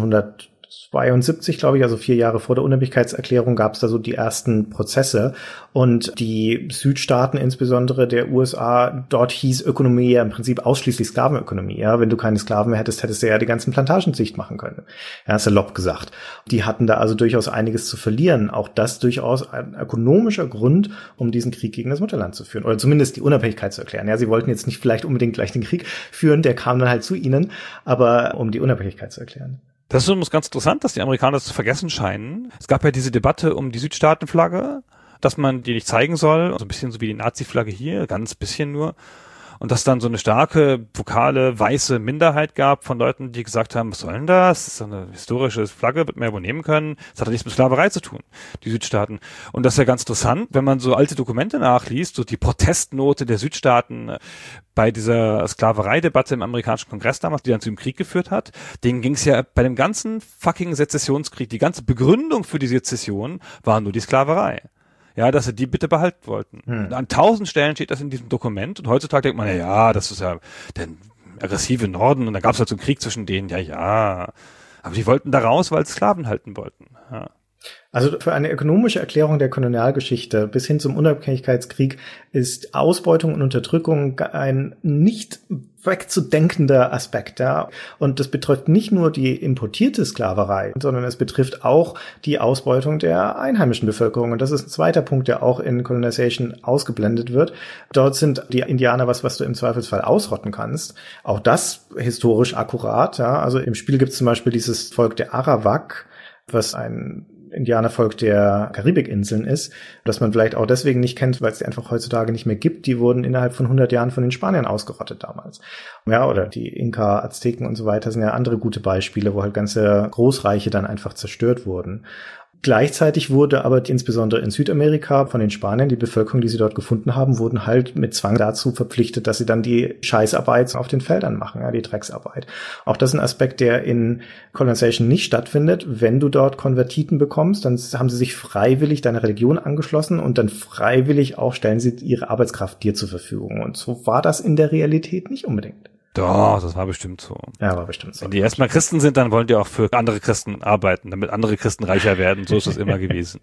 1772, glaube ich, also 4 Jahre vor der Unabhängigkeitserklärung, gab es da so die ersten Prozesse. Und die Südstaaten, insbesondere der USA, dort hieß Ökonomie ja im Prinzip ausschließlich Sklavenökonomie. Ja, wenn du keine Sklaven mehr hättest, hättest du ja die ganzen Plantagen dicht machen können. Ja, salopp gesagt. Die hatten da also durchaus einiges zu verlieren. Auch das durchaus ein ökonomischer Grund, um diesen Krieg gegen das Mutterland zu führen. Oder zumindest die Unabhängigkeit zu erklären. Ja, sie wollten jetzt nicht vielleicht unbedingt gleich den Krieg führen, der kam dann halt zu ihnen, aber um die Unabhängigkeit zu erklären. Das ist übrigens ganz interessant, dass die Amerikaner das zu vergessen scheinen. Es gab ja diese Debatte um die Südstaatenflagge, dass man die nicht zeigen soll, so ein bisschen so wie die Nazi-Flagge hier, ganz bisschen nur. Und dass dann so eine starke, vokale, weiße Minderheit gab von Leuten, die gesagt haben, was soll denn das? Das ist so eine historische Flagge, wird man ja wohl nehmen können. Das hat ja nichts mit Sklaverei zu tun, die Südstaaten. Und das ist ja ganz interessant, wenn man so alte Dokumente nachliest, so die Protestnote der Südstaaten bei dieser Sklavereidebatte im amerikanischen Kongress damals, die dann zu dem Krieg geführt hat, denen ging es ja bei dem ganzen fucking Sezessionskrieg, die ganze Begründung für die Sezession war nur die Sklaverei. Ja, dass sie die bitte behalten wollten. An 1000 Stellen steht das in diesem Dokument und heutzutage denkt man, ja, das ist ja der aggressive Norden und da gab es halt so einen Krieg zwischen denen, ja. Aber die wollten da raus, weil sie Sklaven halten wollten. Ja. Also für eine ökonomische Erklärung der Kolonialgeschichte bis hin zum Unabhängigkeitskrieg ist Ausbeutung und Unterdrückung ein nicht wegzudenkender Aspekt, ja. Und das betrifft nicht nur die importierte Sklaverei, sondern es betrifft auch die Ausbeutung der einheimischen Bevölkerung. Und das ist ein zweiter Punkt, der auch in Colonization ausgeblendet wird. Dort sind die Indianer was du im Zweifelsfall ausrotten kannst. Auch das historisch akkurat, ja. Also im Spiel gibt es zum Beispiel dieses Volk der Arawak, was ein Indianervolk der Karibikinseln ist, das man vielleicht auch deswegen nicht kennt, weil es die einfach heutzutage nicht mehr gibt. Die wurden innerhalb von 100 Jahren von den Spaniern ausgerottet damals. Ja, oder die Inka, Azteken und so weiter sind ja andere gute Beispiele, wo halt ganze Großreiche dann einfach zerstört wurden. Gleichzeitig wurde aber insbesondere in Südamerika von den Spaniern, die Bevölkerung, die sie dort gefunden haben, wurden halt mit Zwang dazu verpflichtet, dass sie dann die Scheißarbeit auf den Feldern machen, ja, die Drecksarbeit. Auch das ist ein Aspekt, der in Colonization nicht stattfindet. Wenn du dort Konvertiten bekommst, dann haben sie sich freiwillig deiner Religion angeschlossen und dann freiwillig auch stellen sie ihre Arbeitskraft dir zur Verfügung. Und so war das in der Realität nicht unbedingt. Doch, das war bestimmt so. Ja, war bestimmt so. Wenn die erstmal Christen sind, dann wollen die auch für andere Christen arbeiten, damit andere Christen reicher werden. So ist es immer gewesen.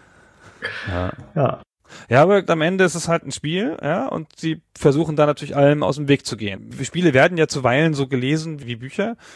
Ja. Ja, aber am Ende ist es halt ein Spiel, ja, und sie versuchen da natürlich allem aus dem Weg zu gehen. Spiele werden ja zuweilen so gelesen wie Bücher.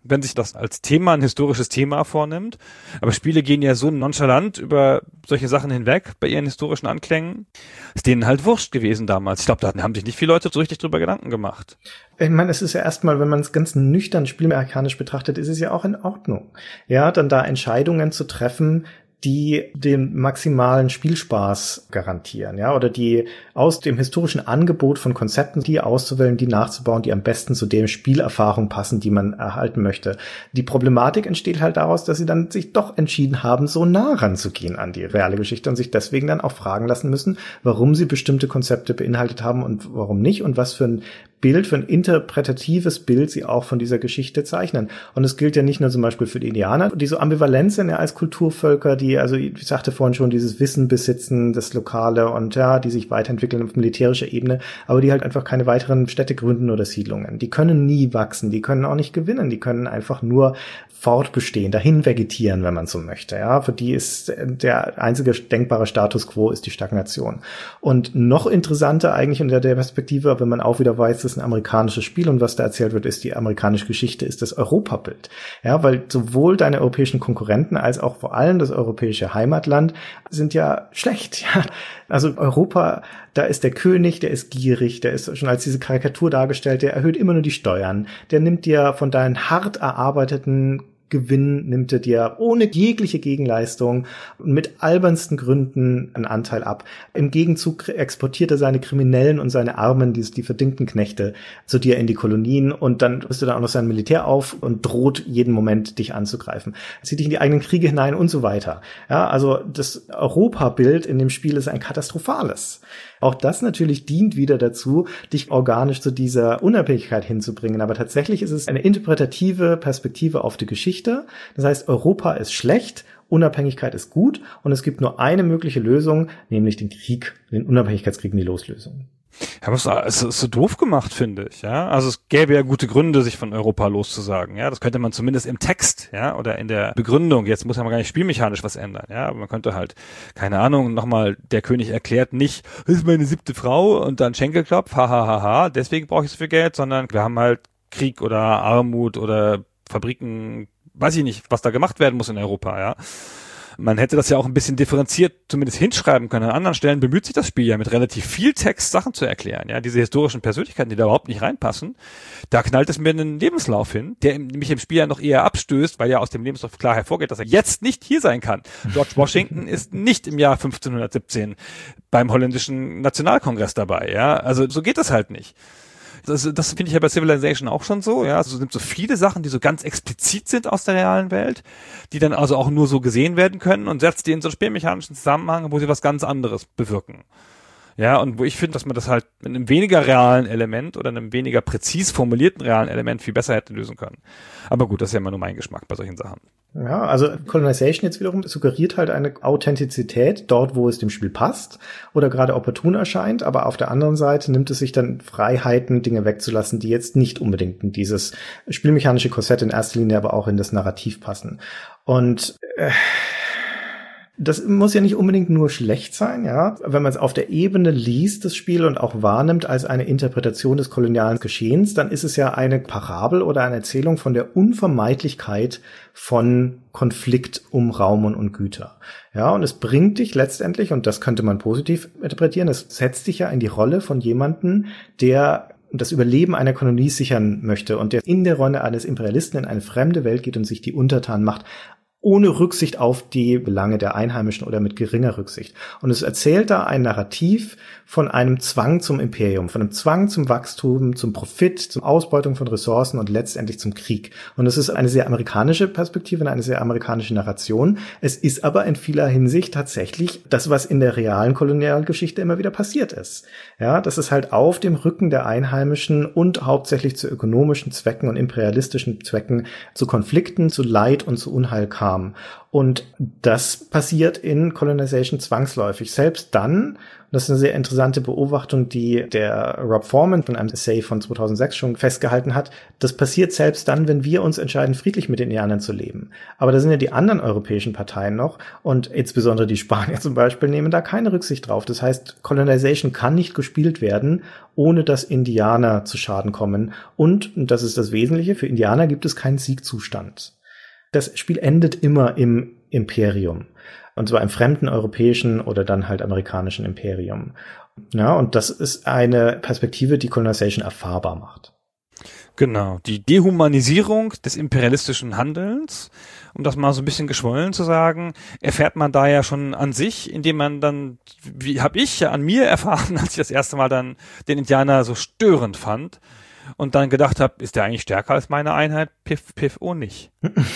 wenn sich das als Thema, ein historisches Thema vornimmt. Aber Spiele gehen ja so nonchalant über solche Sachen hinweg bei ihren historischen Anklängen. Ist denen halt wurscht gewesen damals. Ich glaube, da haben sich nicht viele Leute so richtig drüber Gedanken gemacht. Ich meine, es ist ja erstmal, wenn man es ganz nüchtern spielmechanisch betrachtet, ist es ja auch in Ordnung. Ja, dann da Entscheidungen zu treffen, die den maximalen Spielspaß garantieren, ja, oder die aus dem historischen Angebot von Konzepten, die auszuwählen, die nachzubauen, die am besten zu dem Spielerfahrung passen, die man erhalten möchte. Die Problematik entsteht halt daraus, dass sie dann sich doch entschieden haben, so nah ranzugehen an die reale Geschichte und sich deswegen dann auch fragen lassen müssen, warum sie bestimmte Konzepte beinhaltet haben und warum nicht und was für ein Bild, für ein interpretatives Bild sie auch von dieser Geschichte zeichnen. Und es gilt ja nicht nur zum Beispiel für die Indianer, die so ambivalent sind ja als Kulturvölker, die, also ich sagte vorhin schon, dieses Wissen besitzen, das Lokale und ja, die sich weiterentwickeln auf militärischer Ebene, aber die halt einfach keine weiteren Städte gründen oder Siedlungen. Die können nie wachsen, die können auch nicht gewinnen, die können einfach nur fortbestehen, dahin vegetieren, wenn man so möchte. Ja, für die ist der einzige denkbare Status quo ist die Stagnation. Und noch interessanter eigentlich unter der Perspektive, wenn man auch wieder weiß, das ist ein amerikanisches Spiel und was da erzählt wird, ist die amerikanische Geschichte, ist das Europabild. Ja, weil sowohl deine europäischen Konkurrenten als auch vor allem das europäische Heimatland sind ja schlecht. Ja, also Europa, da ist der König, der ist gierig, der ist schon als diese Karikatur dargestellt, der erhöht immer nur die Steuern, der nimmt dir von deinen hart erarbeiteten Gewinn nimmt er dir ohne jegliche Gegenleistung mit albernsten Gründen einen Anteil ab. Im Gegenzug exportiert er seine Kriminellen und seine Armen, die verdingten Knechte, zu dir in die Kolonien und dann rüstet er auch noch sein Militär auf und droht jeden Moment, dich anzugreifen. Zieht dich in die eigenen Kriege hinein und so weiter. Ja, also das Europabild in dem Spiel ist ein katastrophales. Auch das natürlich dient wieder dazu, dich organisch zu dieser Unabhängigkeit hinzubringen. Aber tatsächlich ist es eine interpretative Perspektive auf die Geschichte. Das heißt, Europa ist schlecht, Unabhängigkeit ist gut und es gibt nur eine mögliche Lösung, nämlich den Krieg, den Unabhängigkeitskrieg in die Loslösung. Ja, aber es ist so doof gemacht, finde ich, ja. Also es gäbe ja gute Gründe, sich von Europa loszusagen, ja. Das könnte man zumindest im Text, ja, oder in der Begründung. Jetzt muss man gar nicht spielmechanisch was ändern, ja. Aber man könnte halt, keine Ahnung, nochmal, der König erklärt nicht, das ist meine 7. Frau und dann Schenkelklopf, ha, deswegen brauche ich so viel Geld, sondern wir haben halt Krieg oder Armut oder Fabriken, weiß ich nicht, was da gemacht werden muss in Europa, ja. Man hätte das ja auch ein bisschen differenziert zumindest hinschreiben können. An anderen Stellen bemüht sich das Spiel ja mit relativ viel Text Sachen zu erklären. Ja, diese historischen Persönlichkeiten, die da überhaupt nicht reinpassen, da knallt es mir einen Lebenslauf hin, der mich im Spiel ja noch eher abstößt, weil ja aus dem Lebenslauf klar hervorgeht, dass er jetzt nicht hier sein kann. George Washington ist nicht im Jahr 1517 beim holländischen Nationalkongress dabei. Ja, also so geht das halt nicht. Das finde ich ja bei Civilization auch schon so, ja. Also es sind so viele Sachen, die so ganz explizit sind aus der realen Welt, die dann also auch nur so gesehen werden können und setzt die in so einen spielmechanischen Zusammenhang, wo sie was ganz anderes bewirken. Ja, und wo ich finde, dass man das halt mit einem weniger realen Element oder einem weniger präzis formulierten realen Element viel besser hätte lösen können. Aber gut, das ist ja immer nur mein Geschmack bei solchen Sachen. Ja, also Colonization jetzt wiederum suggeriert halt eine Authentizität dort, wo es dem Spiel passt oder gerade opportun erscheint, aber auf der anderen Seite nimmt es sich dann Freiheiten, Dinge wegzulassen, die jetzt nicht unbedingt in dieses spielmechanische Korsett in erster Linie, aber auch in das Narrativ passen. Und das muss ja nicht unbedingt nur schlecht sein, ja. Wenn man es auf der Ebene liest, das Spiel, und auch wahrnimmt als eine Interpretation des kolonialen Geschehens, dann ist es ja eine Parabel oder eine Erzählung von der Unvermeidlichkeit von Konflikt um Raum und Güter. Ja, und es bringt dich letztendlich, und das könnte man positiv interpretieren, es setzt dich ja in die Rolle von jemandem, der das Überleben einer Kolonie sichern möchte und der in der Rolle eines Imperialisten in eine fremde Welt geht und sich die untertan macht, ohne Rücksicht auf die Belange der Einheimischen oder mit geringer Rücksicht. Und es erzählt da ein Narrativ von einem Zwang zum Imperium, von einem Zwang zum Wachstum, zum Profit, zur Ausbeutung von Ressourcen und letztendlich zum Krieg. Und es ist eine sehr amerikanische Perspektive, eine sehr amerikanische Narration. Es ist aber in vieler Hinsicht tatsächlich das, was in der realen Kolonialgeschichte immer wieder passiert ist. Ja, dass es halt auf dem Rücken der Einheimischen und hauptsächlich zu ökonomischen Zwecken und imperialistischen Zwecken zu Konflikten, zu Leid und zu Unheil kam. kam. Und das passiert in Colonization zwangsläufig. Selbst dann, das ist eine sehr interessante Beobachtung, die der Rob Foreman von einem Essay von 2006 schon festgehalten hat, das passiert selbst dann, wenn wir uns entscheiden, friedlich mit den Indianern zu leben. Aber da sind ja die anderen europäischen Parteien noch und insbesondere die Spanier zum Beispiel nehmen da keine Rücksicht drauf. Das heißt, Colonization kann nicht gespielt werden, ohne dass Indianer zu Schaden kommen. Und das ist das Wesentliche, für Indianer gibt es keinen Siegzustand. Das Spiel endet immer im Imperium. Und zwar im fremden europäischen oder dann halt amerikanischen Imperium. Ja, und das ist eine Perspektive, die Colonization erfahrbar macht. Genau, die Dehumanisierung des imperialistischen Handelns, um das mal so ein bisschen geschwollen zu sagen, erfährt man da ja schon an sich, indem man dann, wie habe ich ja an mir erfahren, als ich das erste Mal dann den Indianer so störend fand und dann gedacht habe, ist der eigentlich stärker als meine Einheit? Piff, piff, oh nicht.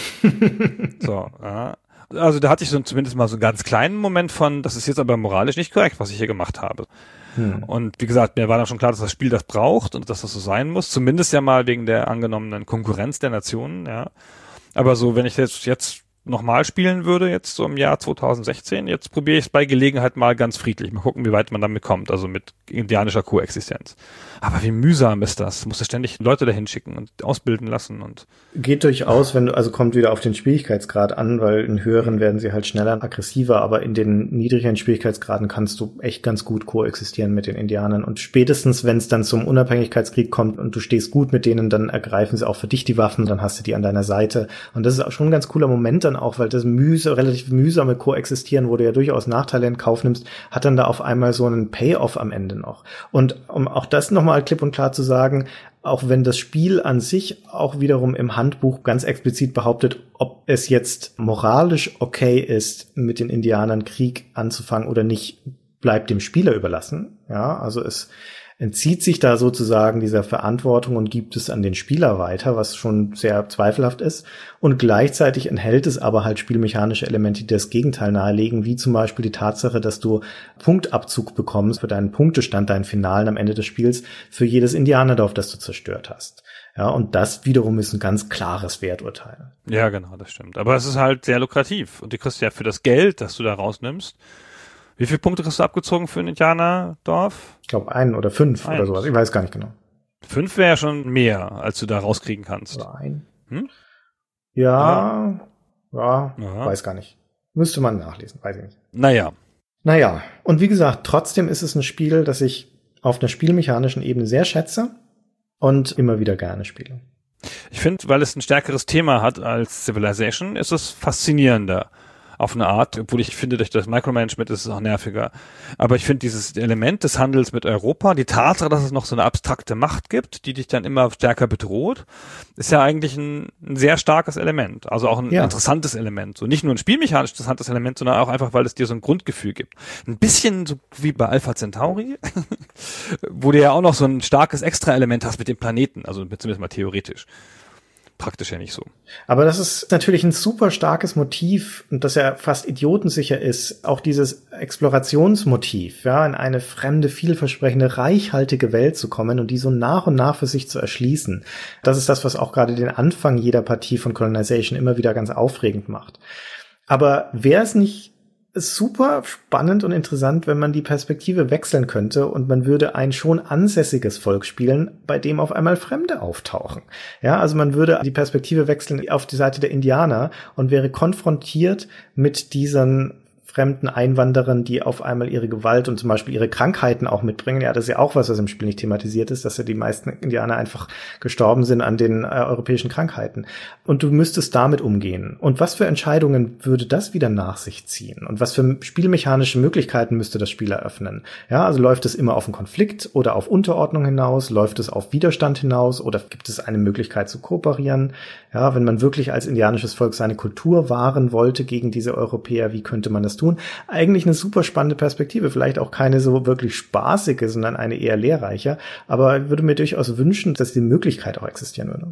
So, ja. Also da hatte ich so zumindest mal so einen ganz kleinen Moment von, das ist jetzt aber moralisch nicht korrekt, was ich hier gemacht habe. Und wie gesagt, mir war dann schon klar, dass das Spiel das braucht und dass das so sein muss. Zumindest ja mal wegen der angenommenen Konkurrenz der Nationen, ja. Aber so, wenn ich jetzt nochmal spielen würde, jetzt so im Jahr 2016, jetzt probiere ich es bei Gelegenheit mal ganz friedlich. Mal gucken, wie weit man damit kommt, also mit indianischer Koexistenz. Aber wie mühsam ist das? Musst du ständig Leute dahin schicken und ausbilden lassen und. Geht durchaus, also kommt wieder auf den Schwierigkeitsgrad an, weil in höheren werden sie halt schneller und aggressiver, aber in den niedrigeren Schwierigkeitsgraden kannst du echt ganz gut koexistieren mit den Indianern und spätestens, wenn es dann zum Unabhängigkeitskrieg kommt und du stehst gut mit denen, dann ergreifen sie auch für dich die Waffen, dann hast du die an deiner Seite und das ist auch schon ein ganz cooler Moment dann auch, weil das relativ mühsame Koexistieren, wo du ja durchaus Nachteile in Kauf nimmst, hat dann da auf einmal so einen Payoff am Ende noch. Und um auch das nochmal klipp und klar zu sagen, auch wenn das Spiel an sich auch wiederum im Handbuch ganz explizit behauptet, ob es jetzt moralisch okay ist, mit den Indianern Krieg anzufangen oder nicht, bleibt dem Spieler überlassen. Ja, also es entzieht sich da sozusagen dieser Verantwortung und gibt es an den Spieler weiter, was schon sehr zweifelhaft ist. Und gleichzeitig enthält es aber halt spielmechanische Elemente, die das Gegenteil nahelegen, wie zum Beispiel die Tatsache, dass du Punktabzug bekommst für deinen Punktestand, deinen Finalen am Ende des Spiels, für jedes Indianerdorf, das du zerstört hast. Ja, und das wiederum ist ein ganz klares Werturteil. Ja, genau, das stimmt. Aber es ist halt sehr lukrativ. Und du kriegst ja für das Geld, das du da rausnimmst, wie viele Punkte kriegst du abgezogen für ein Indianerdorf? Ich glaube 1 oder 5 oder sowas. Ich weiß gar nicht genau. 5 wäre ja schon mehr, als du da rauskriegen kannst. Oder 1. Ja, weiß gar nicht. Müsste man nachlesen, weiß ich nicht. Naja, und wie gesagt, trotzdem ist es ein Spiel, das ich auf einer spielmechanischen Ebene sehr schätze und immer wieder gerne spiele. Ich finde, weil es ein stärkeres Thema hat als Civilization, ist es faszinierender. Auf eine Art, obwohl ich finde, durch das Micromanagement ist es auch nerviger. Aber ich finde dieses Element des Handels mit Europa, die Tatsache, dass es noch so eine abstrakte Macht gibt, die dich dann immer stärker bedroht, ist ja eigentlich ein sehr starkes Element. Also auch ein interessantes Element. So nicht nur ein spielmechanisch interessantes Element, sondern auch einfach, weil es dir so ein Grundgefühl gibt. Ein bisschen so wie bei Alpha Centauri, wo du ja auch noch so ein starkes Extra-Element hast mit dem Planeten, also zumindest mal theoretisch. Praktisch ja nicht so. Aber das ist natürlich ein super starkes Motiv und das ja fast idiotensicher ist. Auch dieses Explorationsmotiv, ja, in eine fremde, vielversprechende, reichhaltige Welt zu kommen und die so nach und nach für sich zu erschließen. Das ist das, was auch gerade den Anfang jeder Partie von Colonization immer wieder ganz aufregend macht. Aber wäre es nicht super spannend und interessant, wenn man die Perspektive wechseln könnte und man würde ein schon ansässiges Volk spielen, bei dem auf einmal Fremde auftauchen. Ja, also man würde die Perspektive wechseln auf die Seite der Indianer und wäre konfrontiert mit diesen fremden Einwanderern, die auf einmal ihre Gewalt und zum Beispiel ihre Krankheiten auch mitbringen. Ja, das ist ja auch was im Spiel nicht thematisiert ist, dass ja die meisten Indianer einfach gestorben sind an den europäischen Krankheiten. Und du müsstest damit umgehen. Und was für Entscheidungen würde das wieder nach sich ziehen? Und was für spielmechanische Möglichkeiten müsste das Spiel eröffnen? Ja, also läuft es immer auf einen Konflikt oder auf Unterordnung hinaus? Läuft es auf Widerstand hinaus? Oder gibt es eine Möglichkeit zu kooperieren? Ja, wenn man wirklich als indianisches Volk seine Kultur wahren wollte gegen diese Europäer, wie könnte man das tun? Eigentlich eine super spannende Perspektive, vielleicht auch keine so wirklich spaßige, sondern eine eher lehrreiche, aber ich würde mir durchaus wünschen, dass die Möglichkeit auch existieren würde.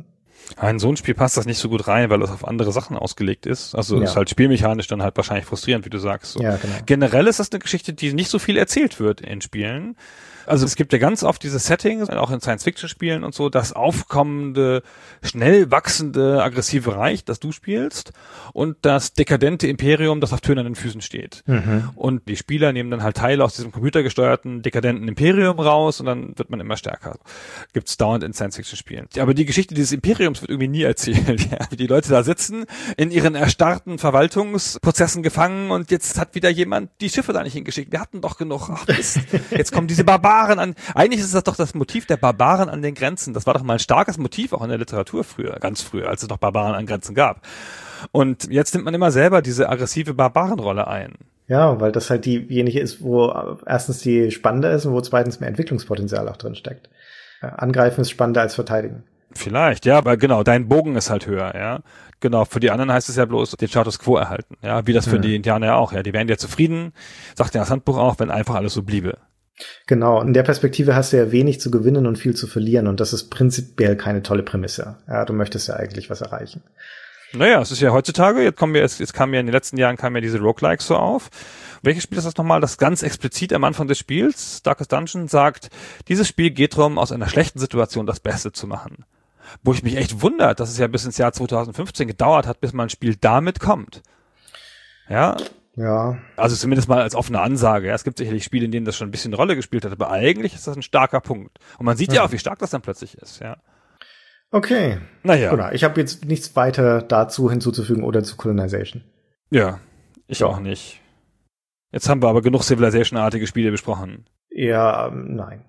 In so ein Spiel passt das nicht so gut rein, weil es auf andere Sachen ausgelegt ist. Also ist halt spielmechanisch dann halt wahrscheinlich frustrierend, wie du sagst. So. Ja, genau. Generell ist das eine Geschichte, die nicht so viel erzählt wird in Spielen. Also es gibt ja ganz oft diese Settings, auch in Science-Fiction-Spielen und so, das aufkommende, schnell wachsende, aggressive Reich, das du spielst, und das dekadente Imperium, das auf tönernen Füßen steht. Und die Spieler nehmen dann halt Teile aus diesem computergesteuerten, dekadenten Imperium raus und dann wird man immer stärker. Gibt's dauernd in Science-Fiction-Spielen. Aber die Geschichte dieses Imperiums wird irgendwie nie erzählt. Ja, wie die Leute da sitzen, in ihren erstarrten Verwaltungsprozessen gefangen und jetzt hat wieder jemand die Schiffe da nicht hingeschickt. Wir hatten doch genug. Ach Mist. Jetzt kommen diese Barbaren an. Eigentlich ist das doch das Motiv der Barbaren an den Grenzen. Das war doch mal ein starkes Motiv auch in der Literatur früher, ganz früher, als es noch Barbaren an Grenzen gab. Und jetzt nimmt man immer selber diese aggressive Barbarenrolle ein. Ja, weil das halt diejenige ist, wo erstens die spannender ist und wo zweitens mehr Entwicklungspotenzial auch drin steckt. Angreifen ist spannender als verteidigen. Vielleicht, ja, aber genau, dein Bogen ist halt höher, ja. Genau, für die anderen heißt es ja bloß den Status Quo erhalten, ja, wie das für die Indianer ja auch, ja. Die wären ja zufrieden, sagt ja das Handbuch auch, wenn einfach alles so bliebe. Genau, in der Perspektive hast du ja wenig zu gewinnen und viel zu verlieren und das ist prinzipiell keine tolle Prämisse. Ja, du möchtest ja eigentlich was erreichen. Naja, es ist ja heutzutage, jetzt kam ja in den letzten Jahren diese Roguelikes so auf. Welches Spiel ist das nochmal, das ganz explizit am Anfang des Spiels, Darkest Dungeon, sagt, dieses Spiel geht darum, aus einer schlechten Situation das Beste zu machen. Wo ich mich echt wundert, dass es ja bis ins Jahr 2015 gedauert hat, bis mal ein Spiel damit kommt. Ja. Ja. Also zumindest mal als offene Ansage. Ja, es gibt sicherlich Spiele, in denen das schon ein bisschen eine Rolle gespielt hat, aber eigentlich ist das ein starker Punkt. Und man sieht ja auch, wie stark das dann plötzlich ist, ja. Okay. Naja. Genau. Ich habe jetzt nichts weiter dazu hinzuzufügen oder zu Colonization. Ja, ich auch nicht. Jetzt haben wir aber genug Civilization-artige Spiele besprochen. Ja, nein.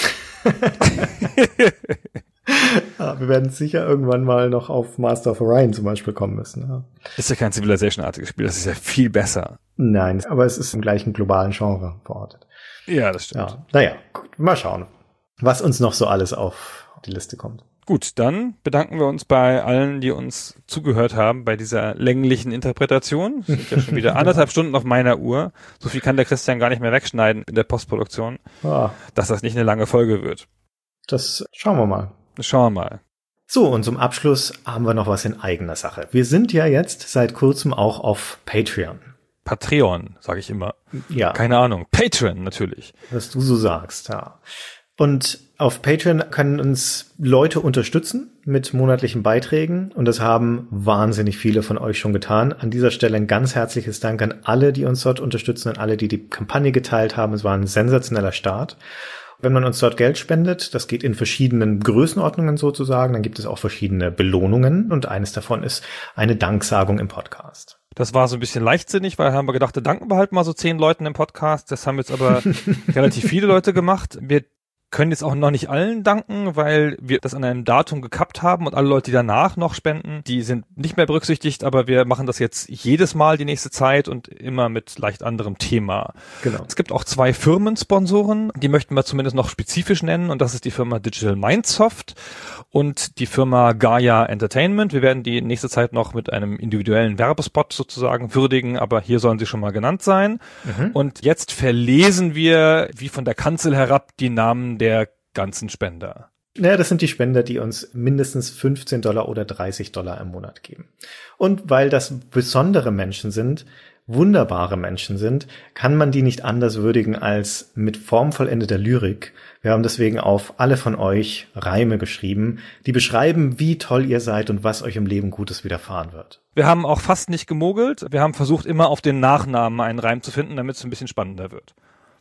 Wir werden sicher irgendwann mal noch auf Master of Orion zum Beispiel kommen müssen. Ja. Ist ja kein Civilization-artiges Spiel, das ist ja viel besser. Nein, aber es ist im gleichen globalen Genre verortet. Ja, das stimmt. Ja. Naja, gut, mal schauen, was uns noch so alles auf die Liste kommt. Gut, dann bedanken wir uns bei allen, die uns zugehört haben bei dieser länglichen Interpretation. Das sind ja schon wieder 1,5 Stunden auf meiner Uhr. So viel kann der Christian gar nicht mehr wegschneiden in der Postproduktion, dass das nicht eine lange Folge wird. Das schauen wir mal. Schauen wir mal. So, und zum Abschluss haben wir noch was in eigener Sache. Wir sind ja jetzt seit kurzem auch auf Patreon. Patreon, sage ich immer. Ja. Keine Ahnung. Patreon natürlich. Was du so sagst, ja. Und auf Patreon können uns Leute unterstützen mit monatlichen Beiträgen und das haben wahnsinnig viele von euch schon getan. An dieser Stelle ein ganz herzliches Dank an alle, die uns dort unterstützen, an alle, die die Kampagne geteilt haben. Es war ein sensationeller Start. Wenn man uns dort Geld spendet, das geht in verschiedenen Größenordnungen sozusagen, dann gibt es auch verschiedene Belohnungen und eines davon ist eine Danksagung im Podcast. Das war so ein bisschen leichtsinnig, weil haben wir gedacht, da danken wir halt mal so 10 Leuten im Podcast. Das haben jetzt aber relativ viele Leute gemacht. Wir können jetzt auch noch nicht allen danken, weil wir das an einem Datum gekappt haben und alle Leute, die danach noch spenden, die sind nicht mehr berücksichtigt, aber wir machen das jetzt jedes Mal die nächste Zeit und immer mit leicht anderem Thema. Genau. Es gibt auch 2 Firmensponsoren, die möchten wir zumindest noch spezifisch nennen und das ist die Firma Digital Mindsoft und die Firma Gaia Entertainment. Wir werden die nächste Zeit noch mit einem individuellen Werbespot sozusagen würdigen, aber hier sollen sie schon mal genannt sein. Und jetzt verlesen wir, wie von der Kanzel herab, die Namen der ganzen Spender. Naja, das sind die Spender, die uns mindestens $15 oder $30 im Monat geben. Und weil das besondere Menschen sind, wunderbare Menschen sind, kann man die nicht anders würdigen als mit formvollendeter Lyrik. Wir haben deswegen auf alle von euch Reime geschrieben, die beschreiben, wie toll ihr seid und was euch im Leben Gutes widerfahren wird. Wir haben auch fast nicht gemogelt. Wir haben versucht, immer auf den Nachnamen einen Reim zu finden, damit es ein bisschen spannender wird.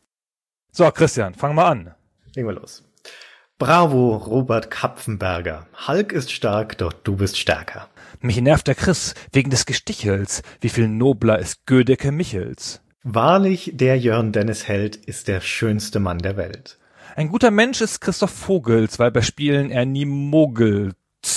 So, Christian, fang mal an. Legen wir los. Bravo, Robert Kapfenberger. Hulk ist stark, doch du bist stärker. Mich nervt der Chris wegen des Gestichels. Wie viel nobler ist Gödecke Michels? Wahrlich, der Jörn Dennis Held ist der schönste Mann der Welt. Ein guter Mensch ist Christoph Vogels, weil bei Spielen er nie mogelt.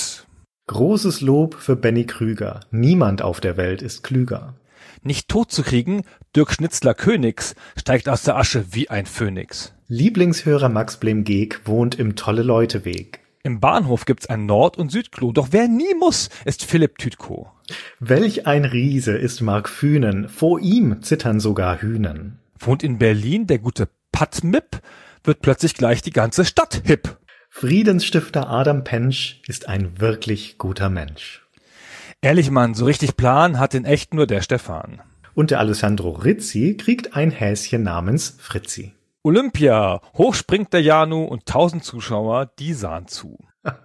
Großes Lob für Benny Krüger. Niemand auf der Welt ist klüger. Nicht tot zu kriegen, Dirk Schnitzler Königs steigt aus der Asche wie ein Phönix. Lieblingshörer Max Blem-Geek wohnt im Tolle-Leute-Weg. Im Bahnhof gibt's ein Nord- und Südklo, doch wer nie muss, ist Philipp Tütko. Welch ein Riese ist Mark Fühnen, vor ihm zittern sogar Hühnen. Wohnt in Berlin der gute Patmip, wird plötzlich gleich die ganze Stadt hip. Friedensstifter Adam Pensch ist ein wirklich guter Mensch. Ehrlich, Mann, so richtig Plan hat in echt nur der Stefan. Und der Alessandro Rizzi kriegt ein Häschen namens Fritzi. Olympia, hoch springt der Janu und 1000 Zuschauer, die sahen zu.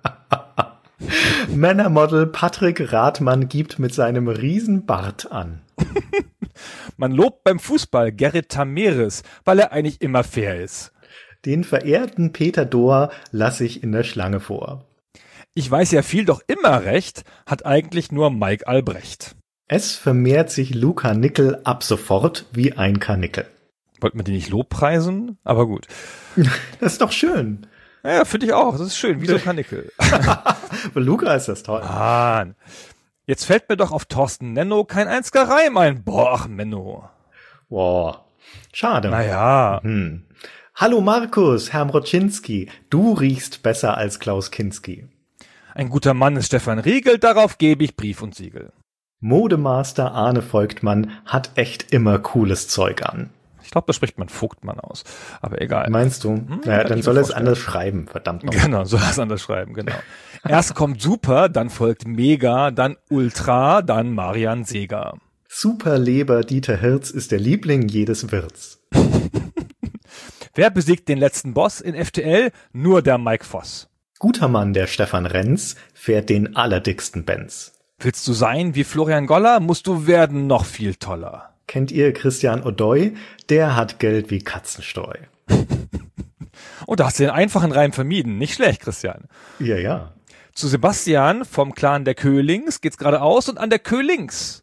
Männermodel Patrick Rathmann gibt mit seinem Riesenbart an. Man lobt beim Fußball Gerrit Tameres, weil er eigentlich immer fair ist. Den verehrten Peter Dohr lasse ich in der Schlange vor. Ich weiß ja viel, doch immer recht, hat eigentlich nur Mike Albrecht. Es vermehrt sich Luca Nickel ab sofort wie ein Karnickel. Wollten wir die nicht lobpreisen? Aber gut. Das ist doch schön. Ja, finde ich auch. Das ist schön, wie so Karnickel. Für Luca ist das toll. Jetzt fällt mir doch auf Thorsten Nenno kein einziger Reim ein. Boah, ach Menno. Boah, schade. Naja. Hallo Markus, Herr Mroczynski, du riechst besser als Klaus Kinski. Ein guter Mann ist Stefan Riegel, darauf gebe ich Brief und Siegel. Modemaster Arne Voigtmann hat echt immer cooles Zeug an. Ich glaube, da spricht man Vogtmann aus. Aber egal. Meinst du? Naja, dann soll er es anders schreiben, verdammt nochmal. Genau, soll er es anders schreiben, genau. Erst kommt Super, dann folgt Mega, dann Ultra, dann Marian Seger. Superleber Dieter Hirz ist der Liebling jedes Wirts. Wer besiegt den letzten Boss in FTL? Nur der Mike Voss. Guter Mann, der Stefan Renz, fährt den allerdicksten Benz. Willst du sein wie Florian Goller, musst du werden noch viel toller. Kennt ihr Christian O'Doy? Der hat Geld wie Katzenstreu. Oh, da hast du den einfachen Reim vermieden. Nicht schlecht, Christian. Ja, ja. Zu Sebastian vom Clan der Köhlings geht's geradeaus und an der Köhlings.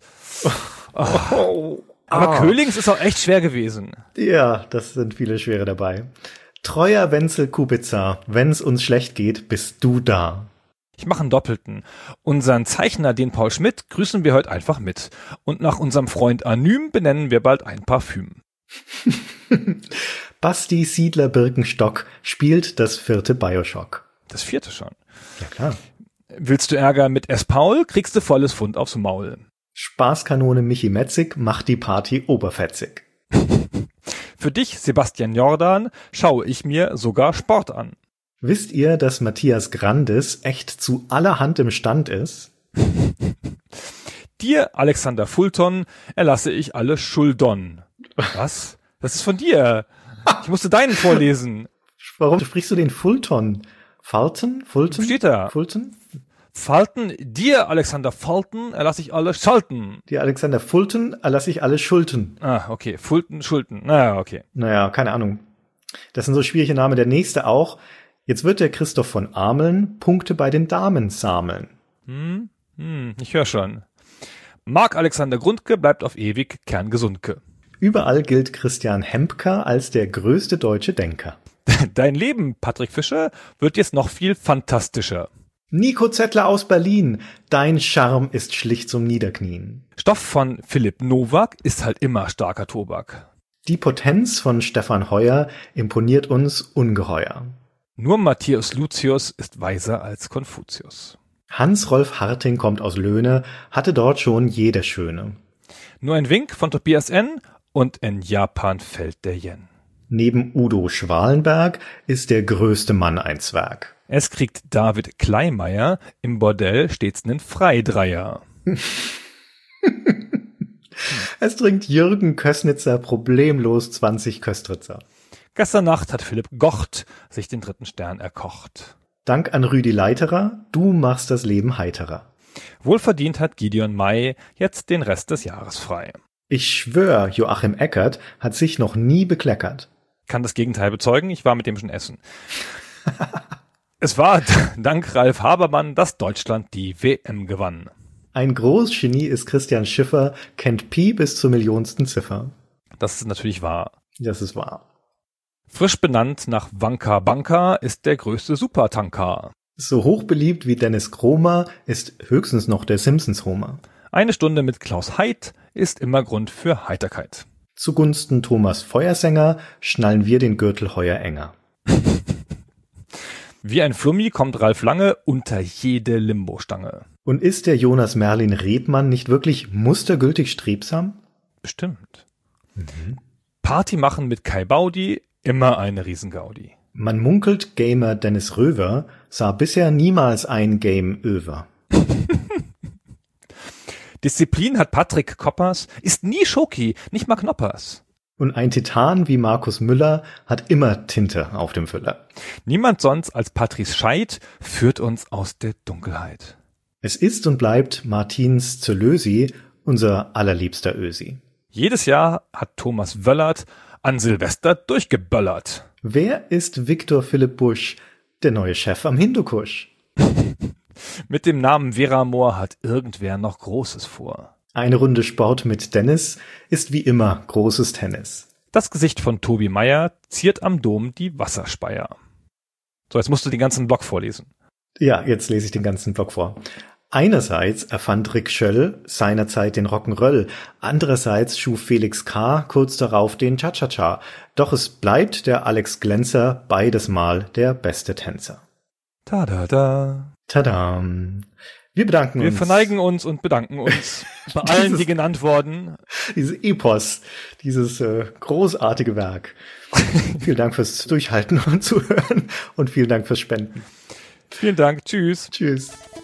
Aber Köhlings ist auch echt schwer gewesen. Ja, das sind viele Schwere dabei. Treuer Wenzel Kubica, wenn's uns schlecht geht, bist du da. Ich mache einen Doppelten. Unseren Zeichner, den Paul Schmidt, grüßen wir heute einfach mit. Und nach unserem Freund Anym benennen wir bald ein Parfüm. Basti Siedler Birkenstock spielt das 4. Bioshock. Das 4. schon. Ja, klar. Willst du Ärger mit S. Paul, kriegst du volles Pfund aufs Maul. Spaßkanone Michi Metzig macht die Party oberfetzig. Für dich, Sebastian Jordan, schaue ich mir sogar Sport an. Wisst ihr, dass Matthias Grandes echt zu allerhand im Stand ist? Dir, Alexander Fulton, erlasse ich alle Schuldon. Was? Das ist von dir. Ich musste deinen vorlesen. Warum sprichst du den Fulton? Fulton? Fulton? Steht da. Fulton? Falten, dir, Alexander Fulton, erlasse ich alle Schalten. Dir, Alexander Fulton, erlasse ich alle Schulten. Okay. Fulton, Schulten. Naja, okay. Naja, keine Ahnung. Das sind so schwierige Namen. Der nächste auch. Jetzt wird der Christoph von Ameln Punkte bei den Damen sammeln. Ich höre schon. Marc Alexander Grundke bleibt auf ewig kerngesundke. Überall gilt Christian Hempker als der größte deutsche Denker. Dein Leben, Patrick Fischer, wird jetzt noch viel fantastischer. Nico Zettler aus Berlin, dein Charme ist schlicht zum Niederknien. Stoff von Philipp Nowak ist halt immer starker Tobak. Die Potenz von Stefan Heuer imponiert uns ungeheuer. Nur Matthias Lucius ist weiser als Konfuzius. Hans-Rolf Harting kommt aus Löhne, hatte dort schon jeder Schöne. Nur ein Wink von Tobias N. und in Japan fällt der Yen. Neben Udo Schwalenberg ist der größte Mann ein Zwerg. Es kriegt David Kleimeier, im Bordell stets nen Freidreier. Es trinkt Jürgen Köstnitzer problemlos 20 Köstritzer. Gestern Nacht hat Philipp Gocht sich den 3. Stern erkocht. Dank an Rüdi Leiterer, du machst das Leben heiterer. Wohlverdient hat Gideon May jetzt den Rest des Jahres frei. Ich schwör, Joachim Eckert hat sich noch nie bekleckert. Kann das Gegenteil bezeugen, ich war mit dem schon essen. Es war dank Ralf Habermann, dass Deutschland die WM gewann. Ein Großgenie ist Christian Schiffer, kennt Pi bis zur millionsten Ziffer. Das ist natürlich wahr. Das ist wahr. Frisch benannt nach Wanka Banka ist der größte Supertanker. So hochbeliebt wie Dennis Kromer ist höchstens noch der Simpsons-Homer. Eine Stunde mit Klaus Heid ist immer Grund für Heiterkeit. Zugunsten Thomas Feuersänger schnallen wir den Gürtel heuer enger. Wie ein Flummi kommt Ralf Lange unter jede Limbo-Stange. Und ist der Jonas Merlin Rebmann nicht wirklich mustergültig strebsam? Bestimmt. Party machen mit Kai Baudi, immer eine Riesengaudi. Man munkelt, Gamer Dennis Röver sah bisher niemals ein Game over. Disziplin hat Patrick Koppers, ist nie Schoki, nicht mal Knoppers. Und ein Titan wie Markus Müller hat immer Tinte auf dem Füller. Niemand sonst als Patrice Scheidt führt uns aus der Dunkelheit. Es ist und bleibt Martins Zölösi, unser allerliebster Ösi. Jedes Jahr hat Thomas Wöllert an Silvester durchgeböllert. Wer ist Viktor Philipp Busch, der neue Chef am Hindukusch? Mit dem Namen Vera Moore hat irgendwer noch Großes vor. Eine Runde Sport mit Dennis ist wie immer großes Tennis. Das Gesicht von Tobi Meyer ziert am Dom die Wasserspeier. So, jetzt musst du den ganzen Block vorlesen. Ja, jetzt lese ich den ganzen Block vor. Einerseits erfand Rick Schöll seinerzeit den Rock'n'Roll, andererseits schuf Felix K. kurz darauf den Cha-Cha-Cha. Doch es bleibt der Alex Glänzer beides Mal der beste Tänzer. Tada! Tada! Wir bedanken uns. Wir verneigen uns und bedanken uns bei allen, die genannt wurden. Dieses Epos, dieses großartige Werk. Vielen Dank fürs Durchhalten und Zuhören und vielen Dank fürs Spenden. Vielen Dank. Tschüss. Tschüss.